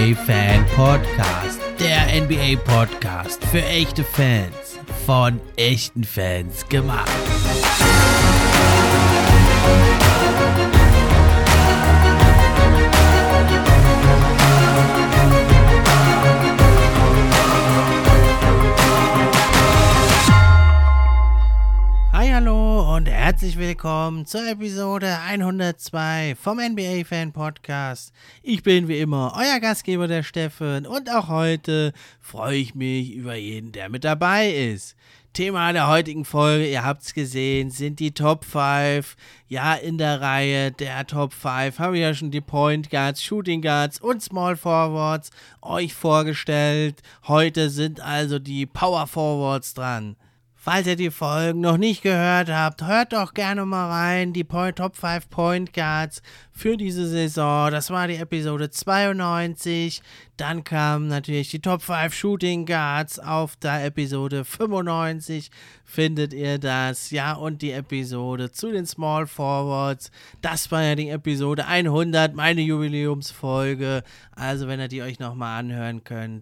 NBA Fan Podcast. Der NBA Podcast für echte Fans. Von echten Fans gemacht. Hi, hallo und herzlich willkommen zur Episode 102 vom NBA Fan Podcast. Ich bin wie immer euer Gastgeber, der Steffen, und auch heute freue ich mich über jeden, der mit dabei ist. Thema der heutigen Folge, ihr habt es gesehen, sind die Top 5. Ja, in der Reihe der Top 5 haben wir ja schon die Point Guards, Shooting Guards und Small Forwards euch vorgestellt. Heute sind also die Power Forwards dran. Falls ihr die Folgen noch nicht gehört habt, hört doch gerne mal rein, die Top 5 Point Guards für diese Saison. Das war die Episode 92. Dann kamen natürlich die Top 5 Shooting Guards auf der Episode 95. Findet ihr das? Ja, und die Episode zu den Small Forwards. Das war ja die Episode 100, meine Jubiläumsfolge. Also wenn ihr die euch nochmal anhören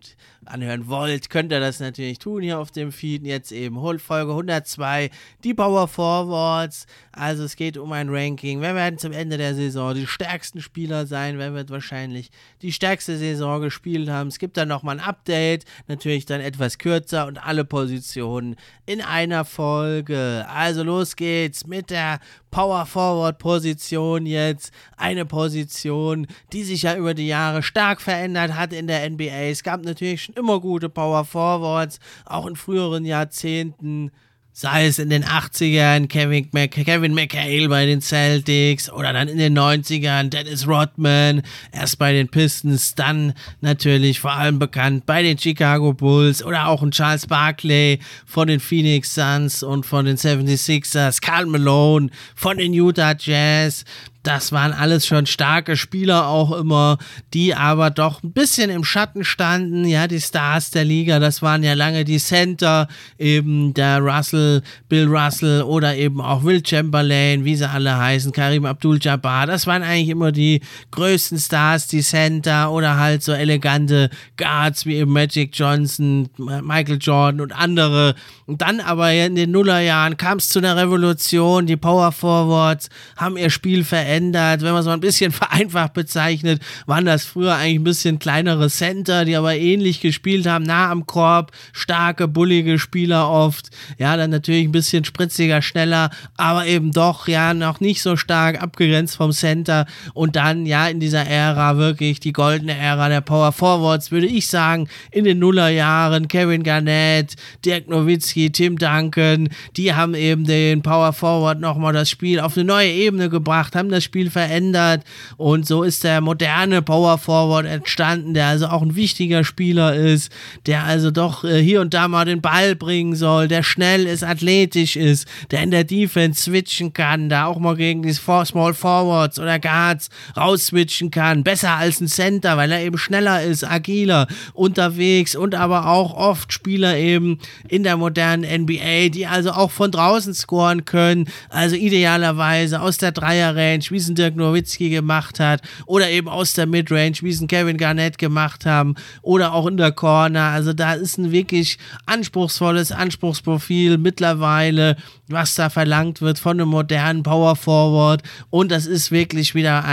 wollt, könnt ihr das natürlich tun hier auf dem Feed. Jetzt eben Folge 102, die Power Forwards. Also es geht um ein Ranking. Wer werden zum Ende der Saison die stärksten Spieler sein? Wer wird wahrscheinlich die stärkste Saison gespielt haben? Es gibt dann nochmal ein Update, natürlich dann etwas kürzer und alle Positionen in einer Folge. Also los geht's mit der Power Forward Position jetzt. Eine Position, die sich ja über die Jahre stark verändert hat in der NBA. Es gab natürlich schon immer gute Power Forwards, auch in früheren Jahrzehnten. Sei es in den 80ern Kevin McHale bei den Celtics oder dann in den 90ern Dennis Rodman, erst bei den Pistons, dann natürlich vor allem bekannt bei den Chicago Bulls oder auch ein Charles Barkley von den Phoenix Suns und von den 76ers, Karl Malone von den Utah Jazz. Das waren alles schon starke Spieler auch immer, die aber doch ein bisschen im Schatten standen. Ja, die Stars der Liga, das waren ja lange die Center, eben der Bill Russell oder eben auch Will Chamberlain, wie sie alle heißen, Kareem Abdul-Jabbar. Das waren eigentlich immer die größten Stars, die Center oder halt so elegante Guards wie eben Magic Johnson, Michael Jordan und andere. Und dann aber in den Nullerjahren kam es zu einer Revolution. Die Power Forwards haben ihr Spiel verändert. Wenn man es mal ein bisschen vereinfacht bezeichnet, waren das früher eigentlich ein bisschen kleinere Center, die aber ähnlich gespielt haben, nah am Korb, starke, bullige Spieler oft, ja, dann natürlich ein bisschen spritziger, schneller, aber eben doch, ja, noch nicht so stark abgegrenzt vom Center. Und dann, ja, in dieser Ära wirklich die goldene Ära der Power Forwards, würde ich sagen, in den Nullerjahren, Kevin Garnett, Dirk Nowitzki, Tim Duncan, die haben eben den Power Forward nochmal das Spiel auf eine neue Ebene gebracht, haben das Spiel verändert, und so ist der moderne Power Forward entstanden, der also auch ein wichtiger Spieler ist, der also doch hier und da mal den Ball bringen soll, der schnell ist, athletisch ist, der in der Defense switchen kann, da auch mal gegen die Small Forwards oder Guards rausswitchen kann, besser als ein Center, weil er eben schneller ist, agiler, unterwegs, und aber auch oft Spieler eben in der modernen NBA, die also auch von draußen scoren können, also idealerweise aus der Dreier-Range, wie es ein Dirk Nowitzki gemacht hat, oder eben aus der Midrange, wie es ein Kevin Garnett gemacht haben, oder auch in der Corner. Also da ist ein wirklich anspruchsvolles Anspruchsprofil mittlerweile, was da verlangt wird von einem modernen Power Forward, und das ist wirklich wieder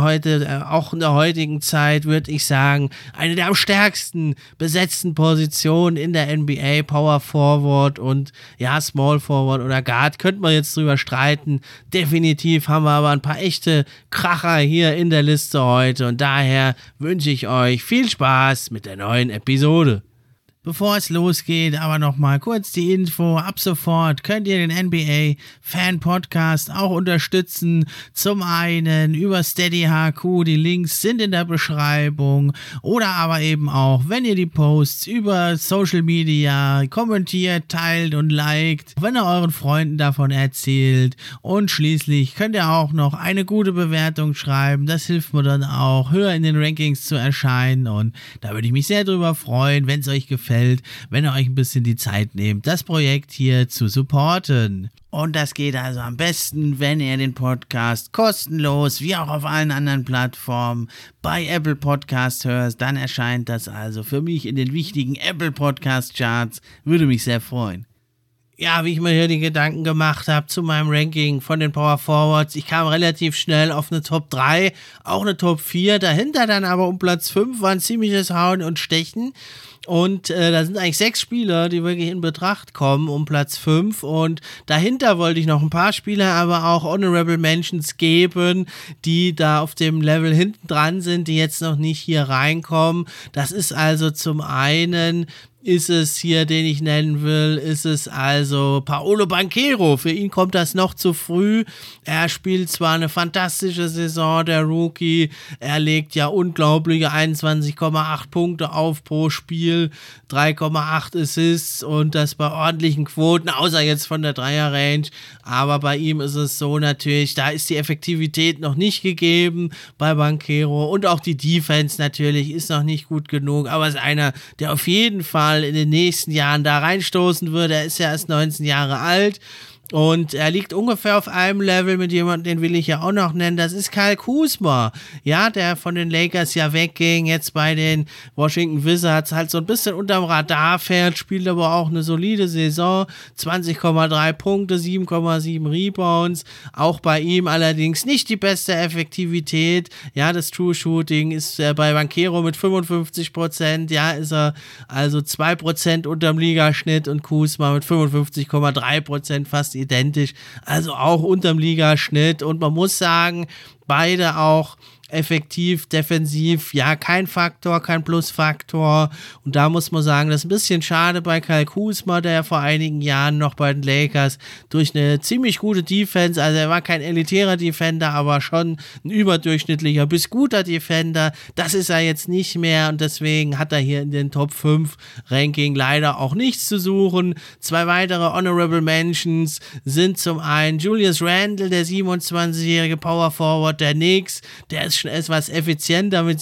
auch in der heutigen Zeit, würde ich sagen, eine der am stärksten besetzten Positionen in der NBA, Power Forward und ja, Small Forward oder Guard, könnte man jetzt drüber streiten. Definitiv haben wir aber ein paar echte Kracher hier in der Liste heute, und daher wünsche ich euch viel Spaß mit der neuen Episode. Bevor es losgeht, aber nochmal kurz die Info. Ab sofort könnt ihr den NBA Fan Podcast auch unterstützen. Zum einen über Steady HQ, die Links sind in der Beschreibung. Oder aber eben auch, wenn ihr die Posts über Social Media kommentiert, teilt und liked, wenn ihr euren Freunden davon erzählt. Und schließlich könnt ihr auch noch eine gute Bewertung schreiben. Das hilft mir dann auch, höher in den Rankings zu erscheinen. Und da würde ich mich sehr drüber freuen, wenn es euch gefällt. gefällt, wenn ihr euch ein bisschen die Zeit nehmt, das Projekt hier zu supporten. Und das geht also am besten, wenn ihr den Podcast kostenlos, wie auch auf allen anderen Plattformen, bei Apple Podcast hört. Dann erscheint das also für mich in den wichtigen Apple Podcast Charts. Würde mich sehr freuen. Ja, wie ich mir hier die Gedanken gemacht habe zu meinem Ranking von den Power Forwards, ich kam relativ schnell auf eine Top 3, auch eine Top 4, dahinter dann aber um Platz 5 war ein ziemliches Hauen und Stechen. Und da sind eigentlich 6 Spieler, die wirklich in Betracht kommen um Platz 5 und dahinter wollte ich noch ein paar Spieler, aber auch Honorable Mentions geben, die da auf dem Level hinten dran sind, die jetzt noch nicht hier reinkommen. Das ist also zum einen ist es hier, den ich nennen will, ist es also Paolo Banchero. Für ihn kommt das noch zu früh. Er spielt zwar eine fantastische Saison, der Rookie. Er legt ja unglaubliche 21,8 Punkte auf pro Spiel, 3,8 Assists und das bei ordentlichen Quoten, außer jetzt von der Dreier-Range. Aber bei ihm ist es so natürlich, da ist die Effektivität noch nicht gegeben bei Banchero und auch die Defense natürlich ist noch nicht gut genug, aber ist einer, der auf jeden Fall in den nächsten Jahren da reinstoßen würde. Er ist ja erst 19 Jahre alt. Und er liegt ungefähr auf einem Level mit jemandem, den will ich ja auch noch nennen, das ist Kyle Kuzma, ja, der von den Lakers ja wegging, jetzt bei den Washington Wizards halt so ein bisschen unterm Radar fährt, spielt aber auch eine solide Saison, 20,3 Punkte, 7,7 Rebounds, auch bei ihm allerdings nicht die beste Effektivität, ja, das True Shooting ist bei Banchero mit 55%, ja, ist er also 2% unterm Ligaschnitt und Kuzma mit 55,3%, fast identisch, also auch unterm Ligaschnitt und man muss sagen, beide auch effektiv, defensiv, ja, kein Faktor, kein Plusfaktor und da muss man sagen, das ist ein bisschen schade bei Kyle Kuzma, der vor einigen Jahren noch bei den Lakers durch eine ziemlich gute Defense, also er war kein elitärer Defender, aber schon ein überdurchschnittlicher bis guter Defender, das ist er jetzt nicht mehr und deswegen hat er hier in den Top 5 Ranking leider auch nichts zu suchen. 2 weitere Honorable Mentions sind zum einen Julius Randle, der 27-jährige Power Forward der Knicks, der ist schon etwas effizienter mit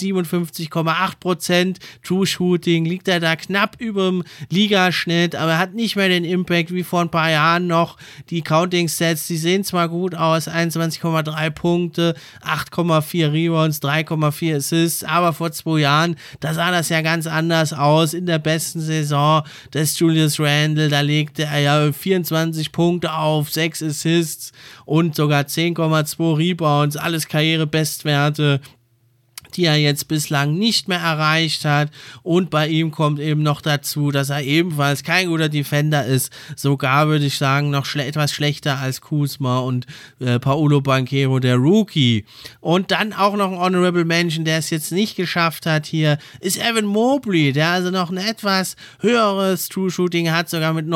57,8%. True Shooting liegt er da knapp über dem Ligaschnitt, aber er hat nicht mehr den Impact wie vor ein paar Jahren noch. Die Counting Stats, die sehen zwar gut aus, 21,3 Punkte, 8,4 Rebounds, 3,4 Assists, aber vor 2 Jahren, da sah das ja ganz anders aus. In der besten Saison des Julius Randle, da legte er ja 24 Punkte auf, 6 Assists und sogar 10,2 Rebounds, alles Karrierebestwerte, die er jetzt bislang nicht mehr erreicht hat und bei ihm kommt eben noch dazu, dass er ebenfalls kein guter Defender ist, sogar würde ich sagen noch etwas schlechter als Kuzma und Paolo Banchero, der Rookie. Und dann auch noch ein Honorable Mention, der es jetzt nicht geschafft hat hier, ist Evan Mobley, der also noch ein etwas höheres True Shooting hat, sogar mit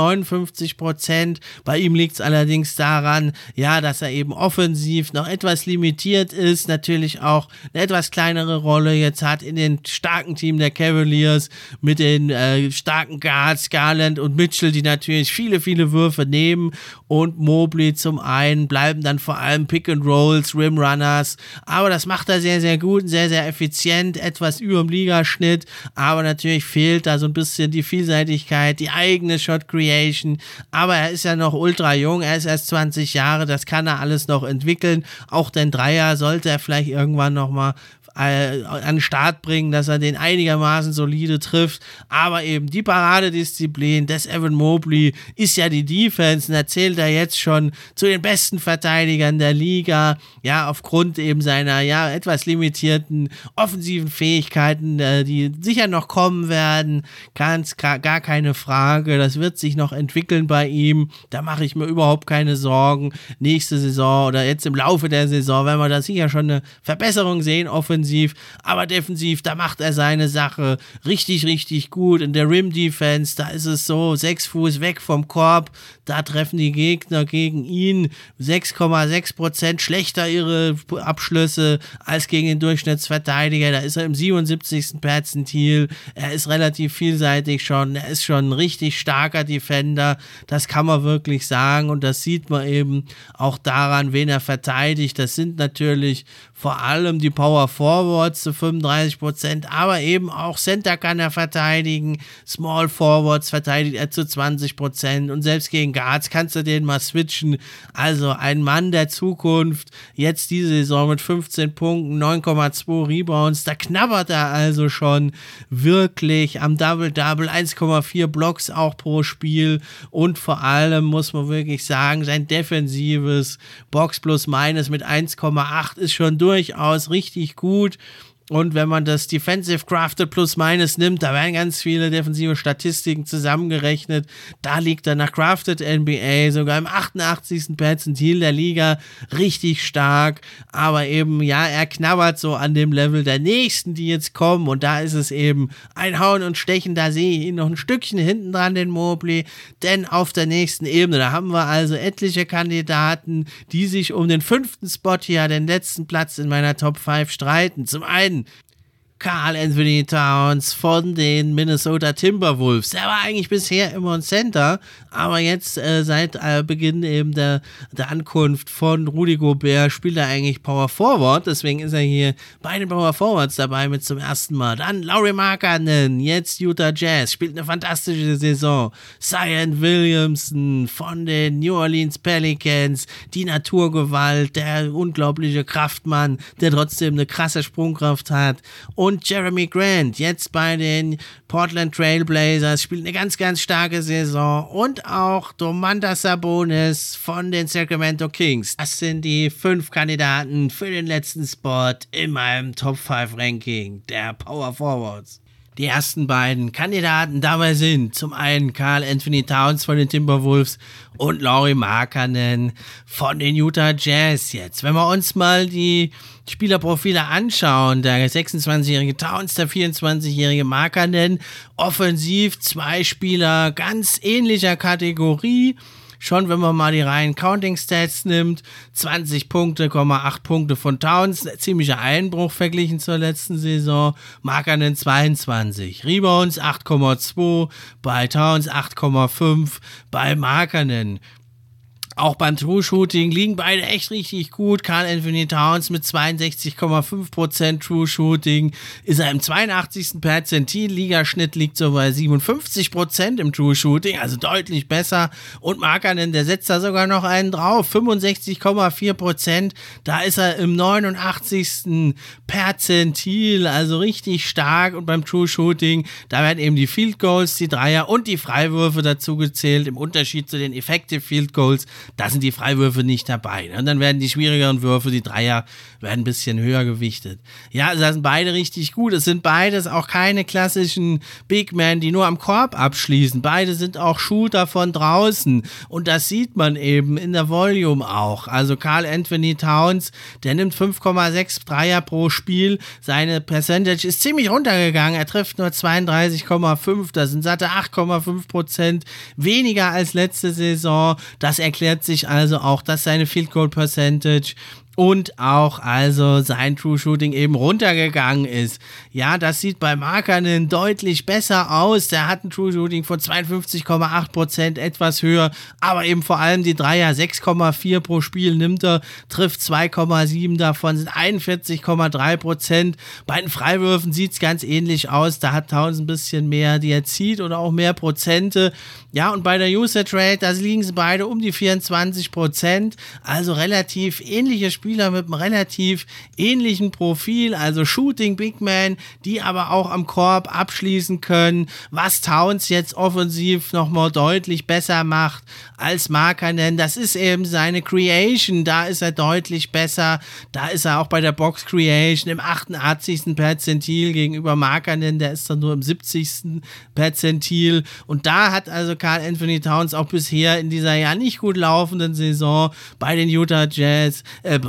59%. Bei ihm liegt es allerdings daran, ja, dass er eben offensiv noch etwas limitiert ist, natürlich auch eine etwas kleinere Rolle jetzt hat in den starken Team der Cavaliers mit den starken Guards Garland und Mitchell, die natürlich viele, viele Würfe nehmen und Mobley zum einen bleiben dann vor allem Pick and Rolls, Rim Runners, aber das macht er sehr, sehr gut, sehr, sehr effizient, etwas über dem Ligaschnitt, aber natürlich fehlt da so ein bisschen die Vielseitigkeit, die eigene Shot Creation, aber er ist ja noch ultra jung, er ist erst 20 Jahre, das kann er alles noch entwickeln, auch den Dreier sollte er vielleicht irgendwann nochmal an den Start bringen, dass er den einigermaßen solide trifft, aber eben die Paradedisziplin des Evan Mobley ist ja die Defense und erzählt er jetzt schon zu den besten Verteidigern der Liga, ja, aufgrund eben seiner, ja, etwas limitierten offensiven Fähigkeiten, die sicher noch kommen werden, gar keine Frage, das wird sich noch entwickeln bei ihm, da mache ich mir überhaupt keine Sorgen, nächste Saison oder jetzt im Laufe der Saison werden wir da sicher schon eine Verbesserung sehen, offensiv, aber defensiv, da macht er seine Sache richtig, richtig gut. In der Rim-Defense, da ist es so, 6 Fuß weg vom Korb, da treffen die Gegner gegen ihn 6,6% schlechter ihre Abschlüsse als gegen den Durchschnittsverteidiger. Da ist er im 77. Perzentil. Er ist relativ vielseitig schon. Er ist schon ein richtig starker Defender. Das kann man wirklich sagen und das sieht man eben auch daran, wen er verteidigt. Das sind natürlich vor allem die Power Forwards, Forwards zu 35%, aber eben auch Center kann er verteidigen, Small Forwards verteidigt er zu 20% und selbst gegen Guards kannst du den mal switchen. Also ein Mann der Zukunft, jetzt diese Saison mit 15 Punkten, 9,2 Rebounds, da knabbert er also schon wirklich am Double-Double, 1,4 Blocks auch pro Spiel und vor allem muss man wirklich sagen, sein defensives Box plus minus mit 1,8 ist schon durchaus richtig gut. Und wenn man das Defensive Crafted plus minus nimmt, da werden ganz viele defensive Statistiken zusammengerechnet. Da liegt er nach Crafted NBA sogar im 88. Perzentil der Liga richtig stark. Aber eben, ja, er knabbert so an dem Level der Nächsten, die jetzt kommen. Und da ist es eben ein Hauen und Stechen. Da sehe ich ihn noch ein Stückchen hinten dran, den Mobley. Denn auf der nächsten Ebene, da haben wir also etliche Kandidaten, die sich um den 5. Spot hier, den letzten Platz in meiner Top 5 streiten. Zum einen Karl Anthony Towns von den Minnesota Timberwolves. Der war eigentlich bisher immer ein Center, aber jetzt seit Beginn eben der Ankunft von Rudy Gobert spielt er eigentlich Power Forward, deswegen ist er hier bei den Power Forwards dabei mit zum ersten Mal. Dann Lauri Markkanen, jetzt Utah Jazz, spielt eine fantastische Saison. Zion Williamson von den New Orleans Pelicans, die Naturgewalt, der unglaubliche Kraftmann, der trotzdem eine krasse Sprungkraft hat. Und Jeremy Grant, jetzt bei den Portland Trail Blazers, spielt eine ganz, ganz starke Saison. Und auch Domantas Sabonis von den Sacramento Kings. Das sind die 5 Kandidaten für den letzten Spot in meinem Top 5 Ranking der Power Forwards. Die ersten beiden Kandidaten dabei sind zum einen Karl Anthony Towns von den Timberwolves und Lauri Markkanen von den Utah Jazz jetzt. Wenn wir uns mal die Spielerprofile anschauen, der 26-jährige Towns, der 24-jährige Markkanen, offensiv 2 Spieler ganz ähnlicher Kategorie. Schon wenn man mal die reinen Counting-Stats nimmt, 20 Punkte, 8 Punkte von Towns, ziemlicher Einbruch verglichen zur letzten Saison, Markkanen 22, Rebounds 8,2, bei Towns 8,5, bei Markkanen. Auch beim True Shooting liegen beide echt richtig gut. Karl Anthony Towns mit 62,5% True Shooting ist er im 82. Perzentil. Ligaschnitt liegt so bei 57% im True Shooting, also deutlich besser. Und Markkanen, der setzt da sogar noch einen drauf, 65,4%. Da ist er im 89. Perzentil, also richtig stark. Und beim True Shooting, da werden eben die Field Goals, die Dreier und die Freiwürfe dazu gezählt. Im Unterschied zu den Effective Field Goals, da sind die Freiwürfe nicht dabei. Und dann werden die schwierigeren Würfe, die Dreier, werden ein bisschen höher gewichtet. Ja, also das sind beide richtig gut. Es sind beides auch keine klassischen Big Men, die nur am Korb abschließen. Beide sind auch Shooter von draußen. Und das sieht man eben in der Volume auch. Also Karl Anthony Towns, der nimmt 5,6 Dreier pro Spiel. Seine Percentage ist ziemlich runtergegangen. Er trifft nur 32,5. Das sind satte 8,5% weniger als letzte Saison. Das erklärt sich also auch, dass seine Field Goal Percentage und auch also sein True Shooting eben runtergegangen ist. Ja, das sieht bei Markkanen deutlich besser aus. Der hat ein True Shooting von 52,8%, etwas höher, aber eben vor allem die Dreier, 6,4 pro Spiel nimmt er, trifft 2,7 davon, sind 41,3%. Bei den Freiwürfen sieht es ganz ähnlich aus. Da hat Towns ein bisschen mehr, die er zieht oder auch mehr Prozente. Ja, und bei der Usage Rate, da liegen sie beide um die 24%, also relativ ähnliche Spieler mit einem relativ ähnlichen Profil, also Shooting Big Man, die aber auch am Korb abschließen können, was Towns jetzt offensiv nochmal deutlich besser macht als Markkanen. Das ist eben seine Creation, da ist er deutlich besser, da ist er auch bei der Box Creation im 88. Perzentil gegenüber Markkanen, der ist dann nur im 70. Perzentil und da hat also Karl Anthony Towns auch bisher in dieser ja nicht gut laufenden Saison bei den Utah Jazz,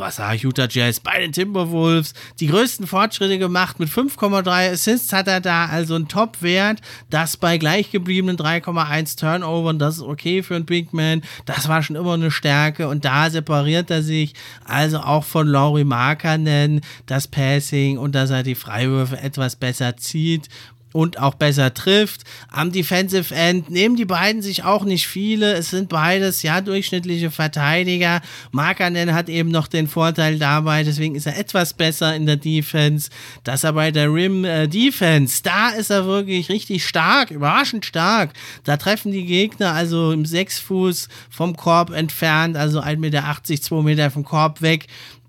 bei den Timberwolves die größten Fortschritte gemacht. Mit 5,3 Assists hat er da also einen Top-Wert. Das bei gleich gebliebenen 3,1 Turnovern, das ist okay für einen Big Man. Das war schon immer eine Stärke und da separiert er sich also auch von Lauri Markkanen, das Passing und dass er die Freiwürfe etwas besser zieht. und auch besser trifft. Am Defensive End nehmen die beiden sich auch nicht viele. Es sind beides durchschnittliche Verteidiger. Markkanen hat eben noch den Vorteil dabei, deswegen ist er etwas besser in der Defense. Dass er bei der Rim Defense, da ist er wirklich richtig stark, überraschend stark. Da treffen die Gegner also im 6 Fuß vom Korb entfernt, also 1,80 Meter, 2 Meter vom Korb weg.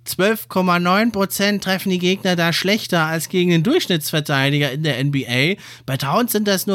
12,9% treffen die Gegner da schlechter als gegen den Durchschnittsverteidiger in der NBA. Bei Towns sind das nur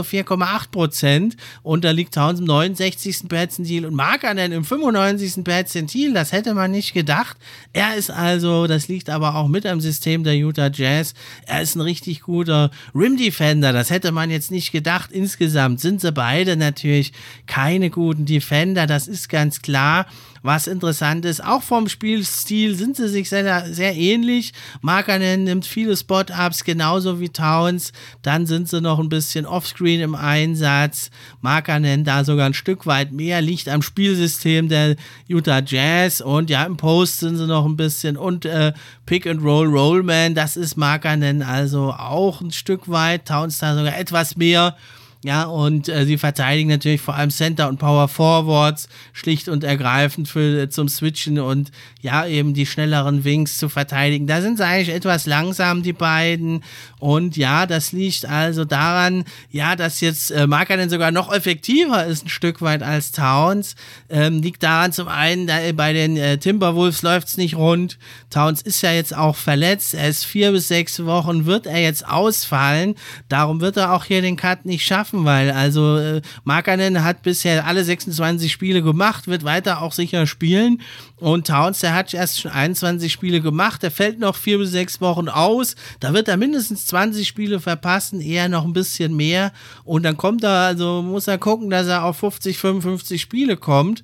4,8% und da liegt Towns im 69. Perzentil und Markkanen im 95. Perzentil. Das hätte man nicht gedacht. Er ist also, das liegt aber auch mit am System der Utah Jazz, er ist ein richtig guter Rim-Defender. Das hätte man jetzt nicht gedacht. Insgesamt sind sie beide natürlich keine guten Defender, das ist ganz klar. Was interessant ist, auch vom Spielstil sind sie sich sehr, sehr ähnlich. Markkanen nimmt viele Spot-Ups, genauso wie Towns. Dann sind sie noch ein bisschen offscreen im Einsatz. Markkanen da sogar ein Stück weit mehr, liegt am Spielsystem der Utah Jazz. Und im Post sind sie noch ein bisschen. Und Pick-and-Roll, Rollman, das ist Markkanen also auch ein Stück weit. Towns da sogar etwas mehr. Ja, und sie verteidigen natürlich vor allem Center und Power Forwards, schlicht und ergreifend zum Switchen und eben die schnelleren Wings zu verteidigen. Da sind sie eigentlich etwas langsam, die beiden. Und das liegt also daran, dass jetzt Markkanen sogar noch effektiver ist, ein Stück weit als Towns. Liegt daran zum einen, bei den Timberwolves läuft es nicht rund. Towns ist ja jetzt auch verletzt. Er ist 4 bis 6 Wochen, wird er jetzt ausfallen. Darum wird er auch hier den Cut nicht schaffen, weil also Markkanen hat bisher alle 26 Spiele gemacht, wird weiter auch sicher spielen. Und Towns, der hat erst schon 21 Spiele gemacht, der fällt noch 4 bis 6 Wochen aus, da wird er mindestens 20 Spiele verpassen, eher noch ein bisschen mehr und dann muss er gucken, dass er auf 50, 55 Spiele kommt.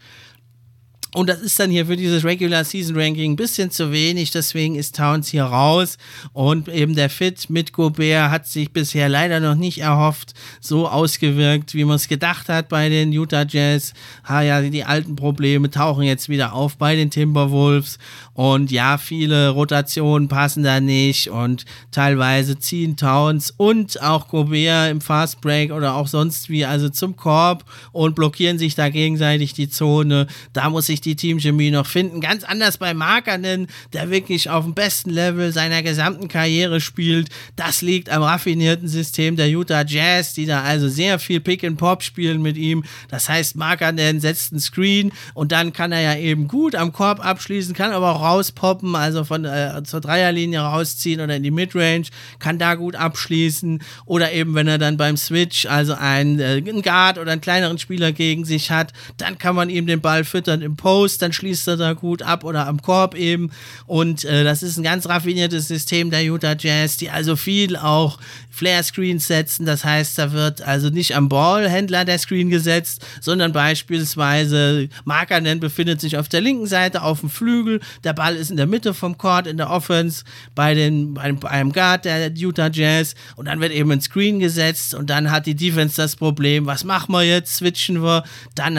Und das ist dann hier für dieses Regular Season Ranking ein bisschen zu wenig, deswegen ist Towns hier raus und eben der Fit mit Gobert hat sich bisher leider noch nicht erhofft, so ausgewirkt, wie man es gedacht hat bei den Utah Jazz. Die alten Probleme tauchen jetzt wieder auf bei den Timberwolves und viele Rotationen passen da nicht und teilweise ziehen Towns und auch Gobert im Fast Break oder auch sonst wie also zum Korb und blockieren sich da gegenseitig die Zone. Da muss ich die Teamchemie noch finden. Ganz anders bei Markkanen, der wirklich auf dem besten Level seiner gesamten Karriere spielt. Das liegt am raffinierten System der Utah Jazz, die da also sehr viel Pick and Pop spielen mit ihm. Das heißt, Markkanen setzt einen Screen und dann kann er eben gut am Korb abschließen, kann aber auch rauspoppen, also von zur Dreierlinie rausziehen oder in die Midrange, kann da gut abschließen oder eben, wenn er dann beim Switch also einen Guard oder einen kleineren Spieler gegen sich hat, dann kann man ihm den Ball füttern im Post, dann schließt er da gut ab oder am Korb eben und das ist ein ganz raffiniertes System der Utah Jazz, die also viel auch Flare-Screens setzen, das heißt, da wird also nicht am Ballhändler der Screen gesetzt, sondern beispielsweise Markkanen befindet sich auf der linken Seite auf dem Flügel, der Ball ist in der Mitte vom Court in der Offense bei einem Guard der Utah Jazz und dann wird eben ein Screen gesetzt und dann hat die Defense das Problem, was machen wir jetzt, switchen wir, dann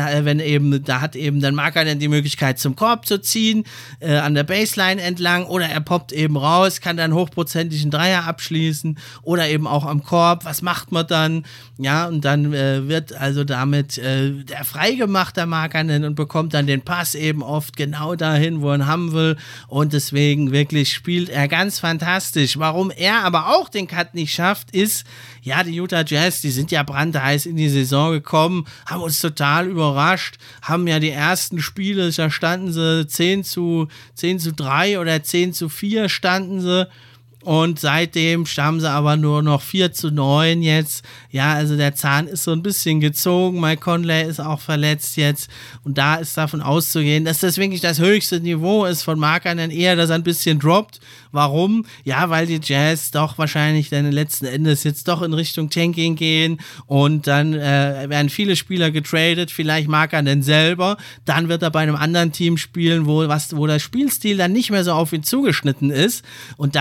hat dann Markkanen die Möglichkeit zum Korb zu ziehen, an der Baseline entlang oder er poppt eben raus, kann dann hochprozentigen Dreier abschließen oder eben auch am Korb, was macht man dann? Ja, und dann wird also damit der freigemacht, der Markkanen und bekommt dann den Pass eben oft genau dahin, wo er ihn haben will und deswegen wirklich spielt er ganz fantastisch. Warum er aber auch den Cut nicht schafft, ist, die Utah Jazz, die sind ja brandheiß in die Saison gekommen, haben uns total überrascht, haben ja die ersten Spiele, da standen sie 10:3 oder 10:4 standen sie. Und seitdem haben sie aber nur noch 4:9 jetzt. Also der Zahn ist so ein bisschen gezogen. Mike Conley ist auch verletzt jetzt. Und da ist davon auszugehen, dass das wirklich das höchste Niveau ist von Markkanen, eher, dass er ein bisschen droppt. Warum? Weil die Jazz doch wahrscheinlich dann letzten Endes jetzt doch in Richtung Tanking gehen. Und dann werden viele Spieler getradet. Vielleicht Markkanen selber. Dann wird er bei einem anderen Team spielen, wo der Spielstil dann nicht mehr so auf ihn zugeschnitten ist. Und dann wird er nicht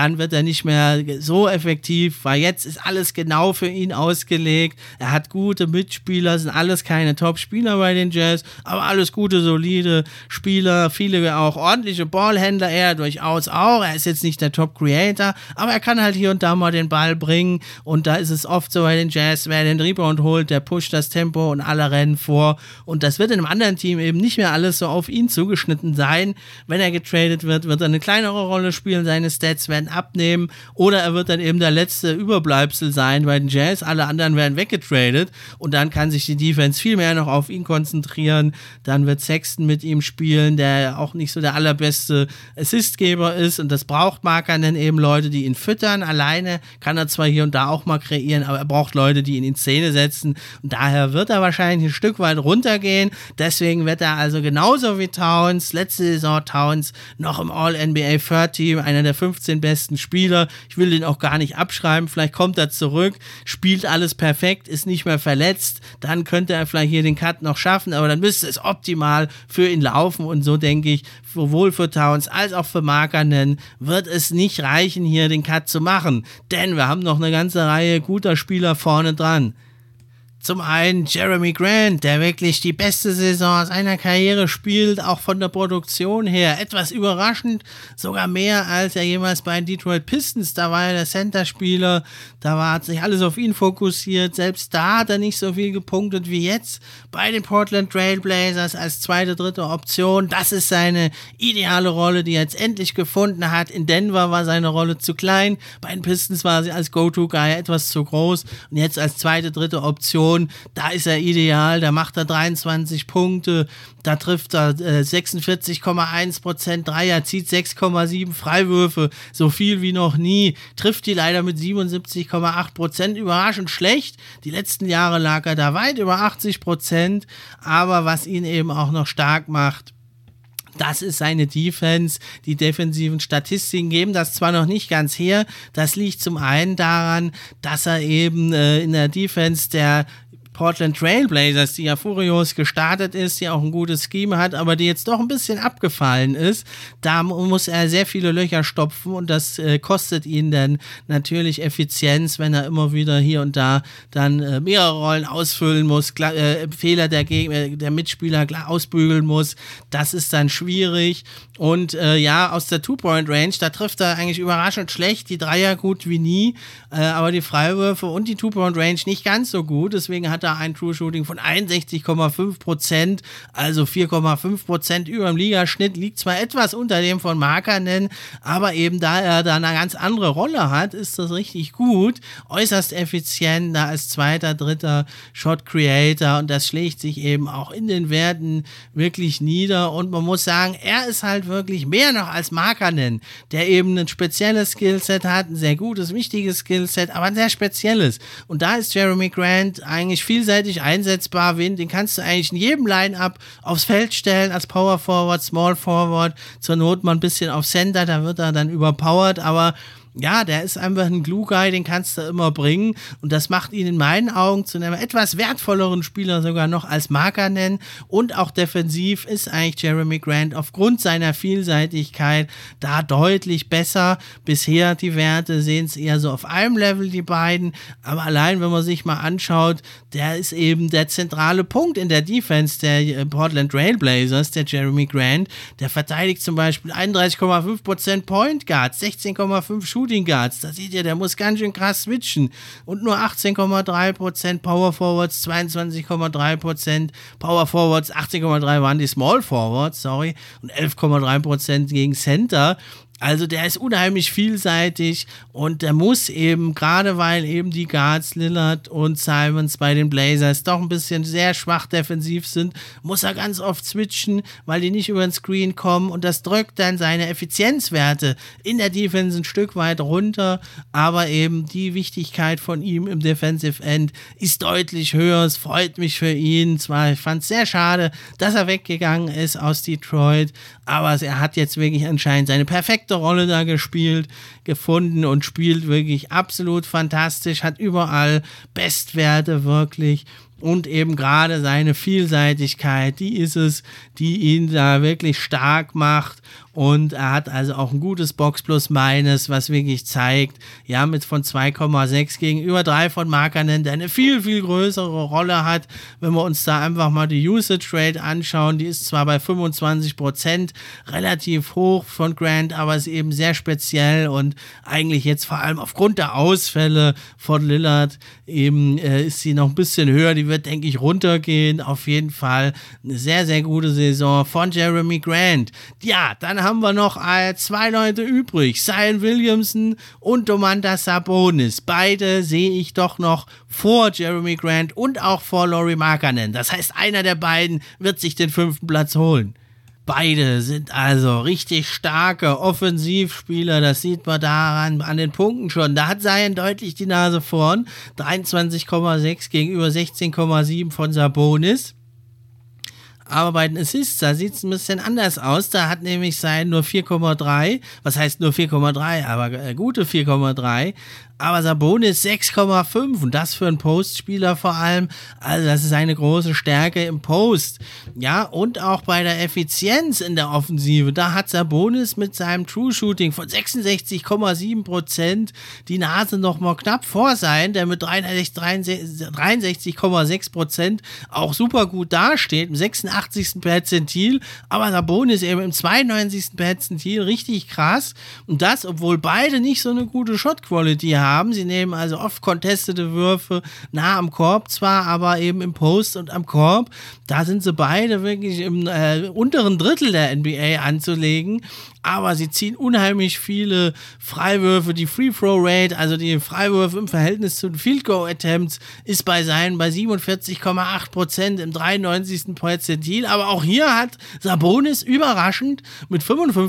nicht mehr so effektiv, weil jetzt ist alles genau für ihn ausgelegt. Er hat gute Mitspieler, sind alles keine Top-Spieler bei den Jazz, aber alles gute, solide Spieler, viele auch ordentliche Ballhändler, er durchaus auch. Er ist jetzt nicht der Top-Creator, aber er kann halt hier und da mal den Ball bringen und da ist es oft so bei den Jazz, wer den Rebound holt, der pusht das Tempo und alle rennen vor und das wird in einem anderen Team eben nicht mehr alles so auf ihn zugeschnitten sein. Wenn er getradet wird, wird er eine kleinere Rolle spielen, seine Stats werden abnehmen oder er wird dann eben der letzte Überbleibsel sein bei den Jazz, alle anderen werden weggetradet und dann kann sich die Defense viel mehr noch auf ihn konzentrieren, dann wird Sexton mit ihm spielen, der auch nicht so der allerbeste Assistgeber ist und das braucht Markkanen eben Leute, die ihn füttern, alleine kann er zwar hier und da auch mal kreieren, aber er braucht Leute, die ihn in Szene setzen und daher wird er wahrscheinlich ein Stück weit runtergehen, deswegen wird er also genauso wie Towns, letzte Saison Towns noch im All-NBA Third Team, einer der 15 besten Spieler, ich will den auch gar nicht abschreiben, vielleicht kommt er zurück, spielt alles perfekt, ist nicht mehr verletzt, dann könnte er vielleicht hier den Cut noch schaffen, aber dann müsste es optimal für ihn laufen und so denke ich, sowohl für Towns als auch für Markkanen wird es nicht reichen, hier den Cut zu machen, denn wir haben noch eine ganze Reihe guter Spieler vorne dran. Zum einen Jeremy Grant, der wirklich die beste Saison seiner Karriere spielt, auch von der Produktion her. Etwas überraschend, sogar mehr als er jemals bei den Detroit Pistons. Da war er der Center-Spieler, hat sich alles auf ihn fokussiert. Selbst da hat er nicht so viel gepunktet wie jetzt bei den Portland Trail Blazers als zweite, dritte Option. Das ist seine ideale Rolle, die er jetzt endlich gefunden hat. In Denver war seine Rolle zu klein, bei den Pistons war sie als Go-To-Guy etwas zu groß und jetzt als zweite, dritte Option. Da ist er ideal, da macht er 23 Punkte, da trifft er 46,1% Dreier, zieht 6,7 Freiwürfe, so viel wie noch nie, trifft die leider mit 77,8%, überraschend schlecht, die letzten Jahre lag er da weit über 80%, aber was ihn eben auch noch stark macht, das ist seine Defense. Die defensiven Statistiken geben das zwar noch nicht ganz her. Das liegt zum einen daran, dass er eben in der Defense der Portland Trail Blazers, die ja furios gestartet ist, die auch ein gutes Scheme hat, aber die jetzt doch ein bisschen abgefallen ist, da muss er sehr viele Löcher stopfen und das kostet ihn dann natürlich Effizienz, wenn er immer wieder hier und da dann mehrere Rollen ausfüllen muss, Fehler der Mitspieler ausbügeln muss, das ist dann schwierig und aus der Two-Point-Range, da trifft er eigentlich überraschend schlecht, die Dreier gut wie nie, aber die Freiwürfe und die Two-Point-Range nicht ganz so gut, deswegen hat er ein True-Shooting von 61,5%, also 4,5% über dem Ligaschnitt, liegt zwar etwas unter dem von Markkanen, aber eben da er da eine ganz andere Rolle hat, ist das richtig gut, äußerst effizient, da als zweiter, dritter Shot Creator und das schlägt sich eben auch in den Werten wirklich nieder und man muss sagen, er ist halt wirklich mehr noch als Markkanen, der eben ein spezielles Skillset hat, ein sehr gutes, wichtiges Skillset, aber ein sehr spezielles und da ist Jeremy Grant eigentlich vielseitig einsetzbar, den kannst du eigentlich in jedem Line-Up aufs Feld stellen, als Power Forward, Small Forward, zur Not mal ein bisschen auf Center, da wird er dann überpowered, aber ja, der ist einfach ein Glue-Guy, den kannst du immer bringen und das macht ihn in meinen Augen zu einem etwas wertvolleren Spieler sogar noch als Markkanen und auch defensiv ist eigentlich Jeremy Grant aufgrund seiner Vielseitigkeit da deutlich besser. Bisher die Werte sehen es eher so auf einem Level, die beiden, aber allein wenn man sich mal anschaut, der ist eben der zentrale Punkt in der Defense der Portland Trail Blazers, der Jeremy Grant, der verteidigt zum Beispiel 31,5% Point Guards, 16,5 Shooting Guards, da seht ihr, der muss ganz schön krass switchen und nur 18,3% Power Forwards, 22,3% Power Forwards, 18,3 waren die Small Forwards, und 11,3% gegen Center. Also der ist unheimlich vielseitig und der muss eben, gerade weil eben die Guards Lillard und Simons bei den Blazers doch ein bisschen sehr schwach defensiv sind, muss er ganz oft switchen, weil die nicht über den Screen kommen und das drückt dann seine Effizienzwerte in der Defense ein Stück weit runter, aber eben die Wichtigkeit von ihm im Defensive End ist deutlich höher, es freut mich für ihn, zwar ich fand es sehr schade, dass er weggegangen ist aus Detroit, aber er hat jetzt wirklich anscheinend seine perfekte Rolle da gefunden und spielt wirklich absolut fantastisch, hat überall Bestwerte wirklich und eben gerade seine Vielseitigkeit, die ist es, die ihn da wirklich stark macht und er hat also auch ein gutes Box plus minus, was wirklich zeigt, ja, mit von 2,6 gegenüber 3 von Markkanen, der eine viel, viel größere Rolle hat. Wenn wir uns da einfach mal die Usage Rate anschauen, die ist zwar bei 25%, relativ hoch von Grant, aber ist eben sehr speziell und eigentlich jetzt vor allem aufgrund der Ausfälle von Lillard eben ist sie noch ein bisschen höher, die wird, denke ich, runtergehen. Auf jeden Fall eine sehr, sehr gute Saison von Jeremy Grant. Ja, dann haben wir noch 2 Leute übrig, Zion Williamson und Domantas Sabonis. Beide sehe ich doch noch vor Jeremy Grant und auch vor Lauri Markkanen. Das heißt, einer der beiden wird sich den 5. Platz holen. Beide sind also richtig starke Offensivspieler, das sieht man daran, an den Punkten schon. Da hat Zion deutlich die Nase vorn, 23,6 gegenüber 16,7 von Sabonis. Aber bei den Assists, da sieht es ein bisschen anders aus. Da hat nämlich Zion nur 4,3. Was heißt nur 4,3? Aber gute 4,3. Aber Sabonis 6,5 und das für einen Postspieler vor allem, also das ist eine große Stärke im Post, ja, und auch bei der Effizienz in der Offensive, da hat Sabonis mit seinem True Shooting von 66,7% die Nase noch mal knapp vor sein, der mit 63,6% auch super gut dasteht, im 86. Perzentil, aber Sabonis eben im 92. Perzentil, richtig krass, und das, obwohl beide nicht so eine gute Shot-Quality haben. Sie nehmen also oft contestete Würfe nah am Korb zwar, aber eben im Post und am Korb. Da sind sie beide wirklich im unteren Drittel der NBA anzulegen. Aber sie ziehen unheimlich viele Freiwürfe. Die Free-Throw-Rate, also die Freiwürfe im Verhältnis zu den Field-Goal-Attempts, ist bei 47,8% im 93. Perzentil. Aber auch hier hat Sabonis überraschend mit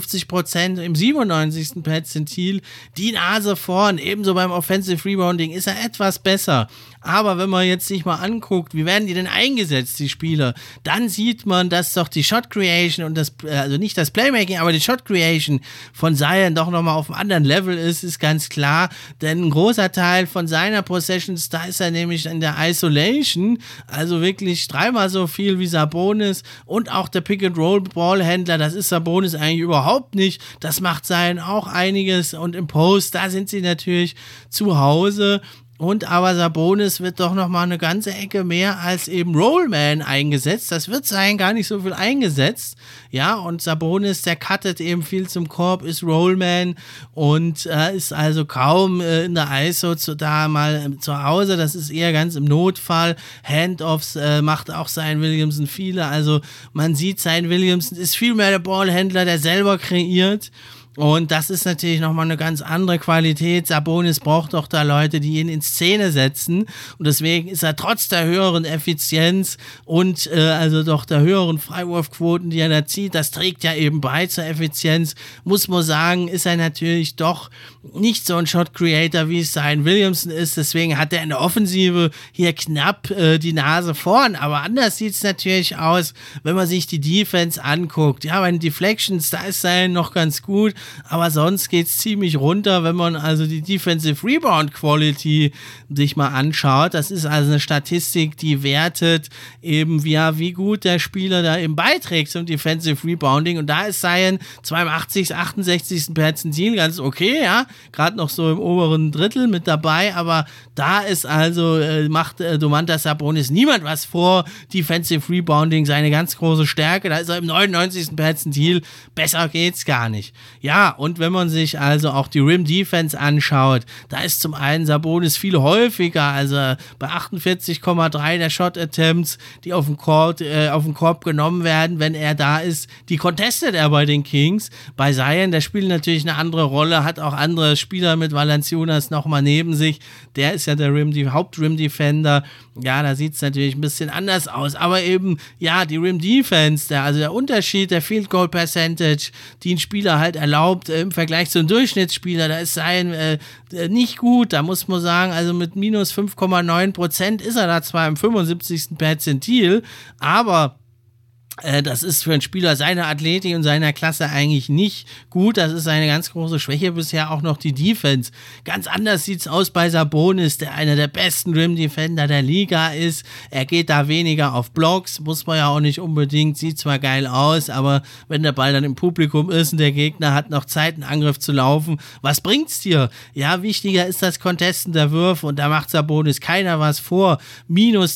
55% im 97. Perzentil die Nase vorn. Ebenso beim Offensive Rebounding ist er etwas besser. Aber wenn man jetzt sich mal anguckt, wie werden die denn eingesetzt, die Spieler, dann sieht man, dass doch die Shot Creation und das, also nicht das Playmaking, aber die Shot Creation von Zion doch nochmal auf einem anderen Level ist ganz klar, denn ein großer Teil von seiner Possessions, da ist er nämlich in der Isolation, also wirklich 3-mal so viel wie Sabonis, und auch der Pick-and-Roll-Ballhändler, das ist Sabonis eigentlich überhaupt nicht, das macht Zion auch einiges, und im Post, da sind sie natürlich zu Hause. Und aber Sabonis wird doch nochmal eine ganze Ecke mehr als eben Rollman eingesetzt. Das wird sein, gar nicht so viel eingesetzt. Ja, und Sabonis, der cuttet eben viel zum Korb, ist Rollman und ist also kaum in der ISO da mal zu Hause. Das ist eher ganz im Notfall. Handoffs macht auch Zion Williamson viele. Also man sieht, Zion Williamson ist viel mehr der Ballhändler, der selber kreiert. Und das ist natürlich nochmal eine ganz andere Qualität. Sabonis braucht doch da Leute, die ihn in Szene setzen. Und deswegen ist er trotz der höheren Effizienz und also doch der höheren Freiwurfquoten, die er da zieht, das trägt ja eben bei zur Effizienz, muss man sagen, ist er natürlich doch nicht so ein Shot-Creator, wie es Zion Williamson ist. Deswegen hat er in der Offensive hier knapp die Nase vorn. Aber anders sieht es natürlich aus, wenn man sich die Defense anguckt. Ja, bei den Deflections, da ist Zion noch ganz gut. Aber sonst geht es ziemlich runter, wenn man also die Defensive Rebound Quality sich mal anschaut. Das ist also eine Statistik, die wertet eben, wie gut der Spieler da eben beiträgt zum Defensive Rebounding. Und da ist Zion 82, 68. Perzentil ganz okay, ja. Gerade noch so im oberen Drittel mit dabei. Aber da ist also, macht Domantas Sabonis niemand was vor. Defensive Rebounding, seine ganz große Stärke. Da ist er im 99. Perzentil. Besser geht's gar nicht. Ja, und wenn man sich also auch die Rim Defense anschaut, da ist zum einen Sabonis viel häufiger, also bei 48,3 der Shot Attempts, die auf den Korb genommen werden, wenn er da ist, die contestet er bei den Kings. Bei Zion, der spielt natürlich eine andere Rolle, hat auch andere Spieler mit Valanciunas nochmal neben sich, der ist ja der Haupt-Rim Defender. Ja, da sieht es natürlich ein bisschen anders aus, aber eben, ja, die Rim Defense, also der Unterschied der Field Goal Percentage, die ein Spieler halt erlaubt im Vergleich zum Durchschnittsspieler, da ist Zion nicht gut, da muss man sagen, also mit minus 5,9% ist er da zwar im 75. Perzentil, aber Das ist für einen Spieler seiner Athletik und seiner Klasse eigentlich nicht gut. Das ist seine ganz große Schwäche bisher auch noch die Defense. Ganz anders sieht's aus bei Sabonis, der einer der besten Rim Defender der Liga ist. Er geht da weniger auf Blocks, muss man ja auch nicht unbedingt, sieht zwar geil aus, aber wenn der Ball dann im Publikum ist und der Gegner hat noch Zeit, einen Angriff zu laufen, was bringt's dir? Ja, wichtiger ist das Contesten der Würfe und da macht Sabonis keiner was vor. Minus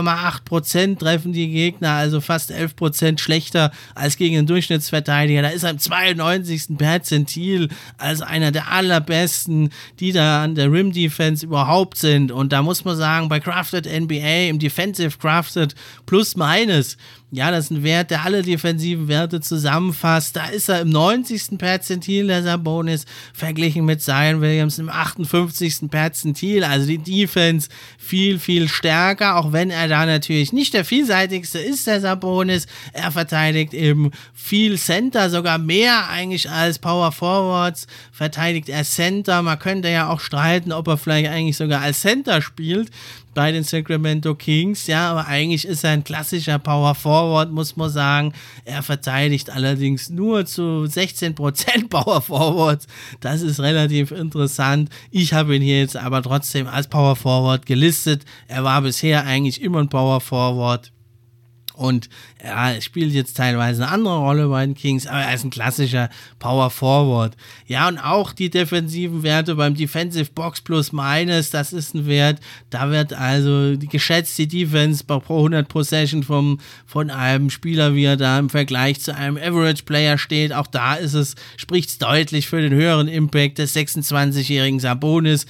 10,8% treffen die Gegner, also fast 11% schlechter als gegen den Durchschnittsverteidiger. Da ist er im 92. Perzentil, also einer der allerbesten, die da an der Rim Defense überhaupt sind. Und da muss man sagen, bei Crafted NBA, im Defensive Crafted Plus Minus, ja, das ist ein Wert, der alle defensiven Werte zusammenfasst. Da ist er im 90. Perzentil, der Sabonis, verglichen mit Zion Williams im 58. Perzentil. Also die Defense viel, viel stärker, auch wenn er da natürlich nicht der vielseitigste ist, der Sabonis. Er verteidigt eben viel Center, sogar mehr eigentlich als Power Forwards, verteidigt er Center. Man könnte ja auch streiten, ob er vielleicht eigentlich sogar als Center spielt bei den Sacramento Kings, ja, aber eigentlich ist er ein klassischer Power Forward, muss man sagen. Er verteidigt allerdings nur zu 16% Power Forwards. Das ist relativ interessant. Ich habe ihn hier jetzt aber trotzdem als Power Forward gelistet. Er war bisher eigentlich immer ein Power Forward. Und er spielt jetzt teilweise eine andere Rolle bei den Kings, aber er ist ein klassischer Power Forward. Ja, und auch die defensiven Werte beim Defensive Box Plus Minus, das ist ein Wert, da wird also die geschätzte Defense pro 100 Possession von einem Spieler, wie er da im Vergleich zu einem Average Player steht. Auch da spricht es deutlich für den höheren Impact des 26-jährigen Sabonis.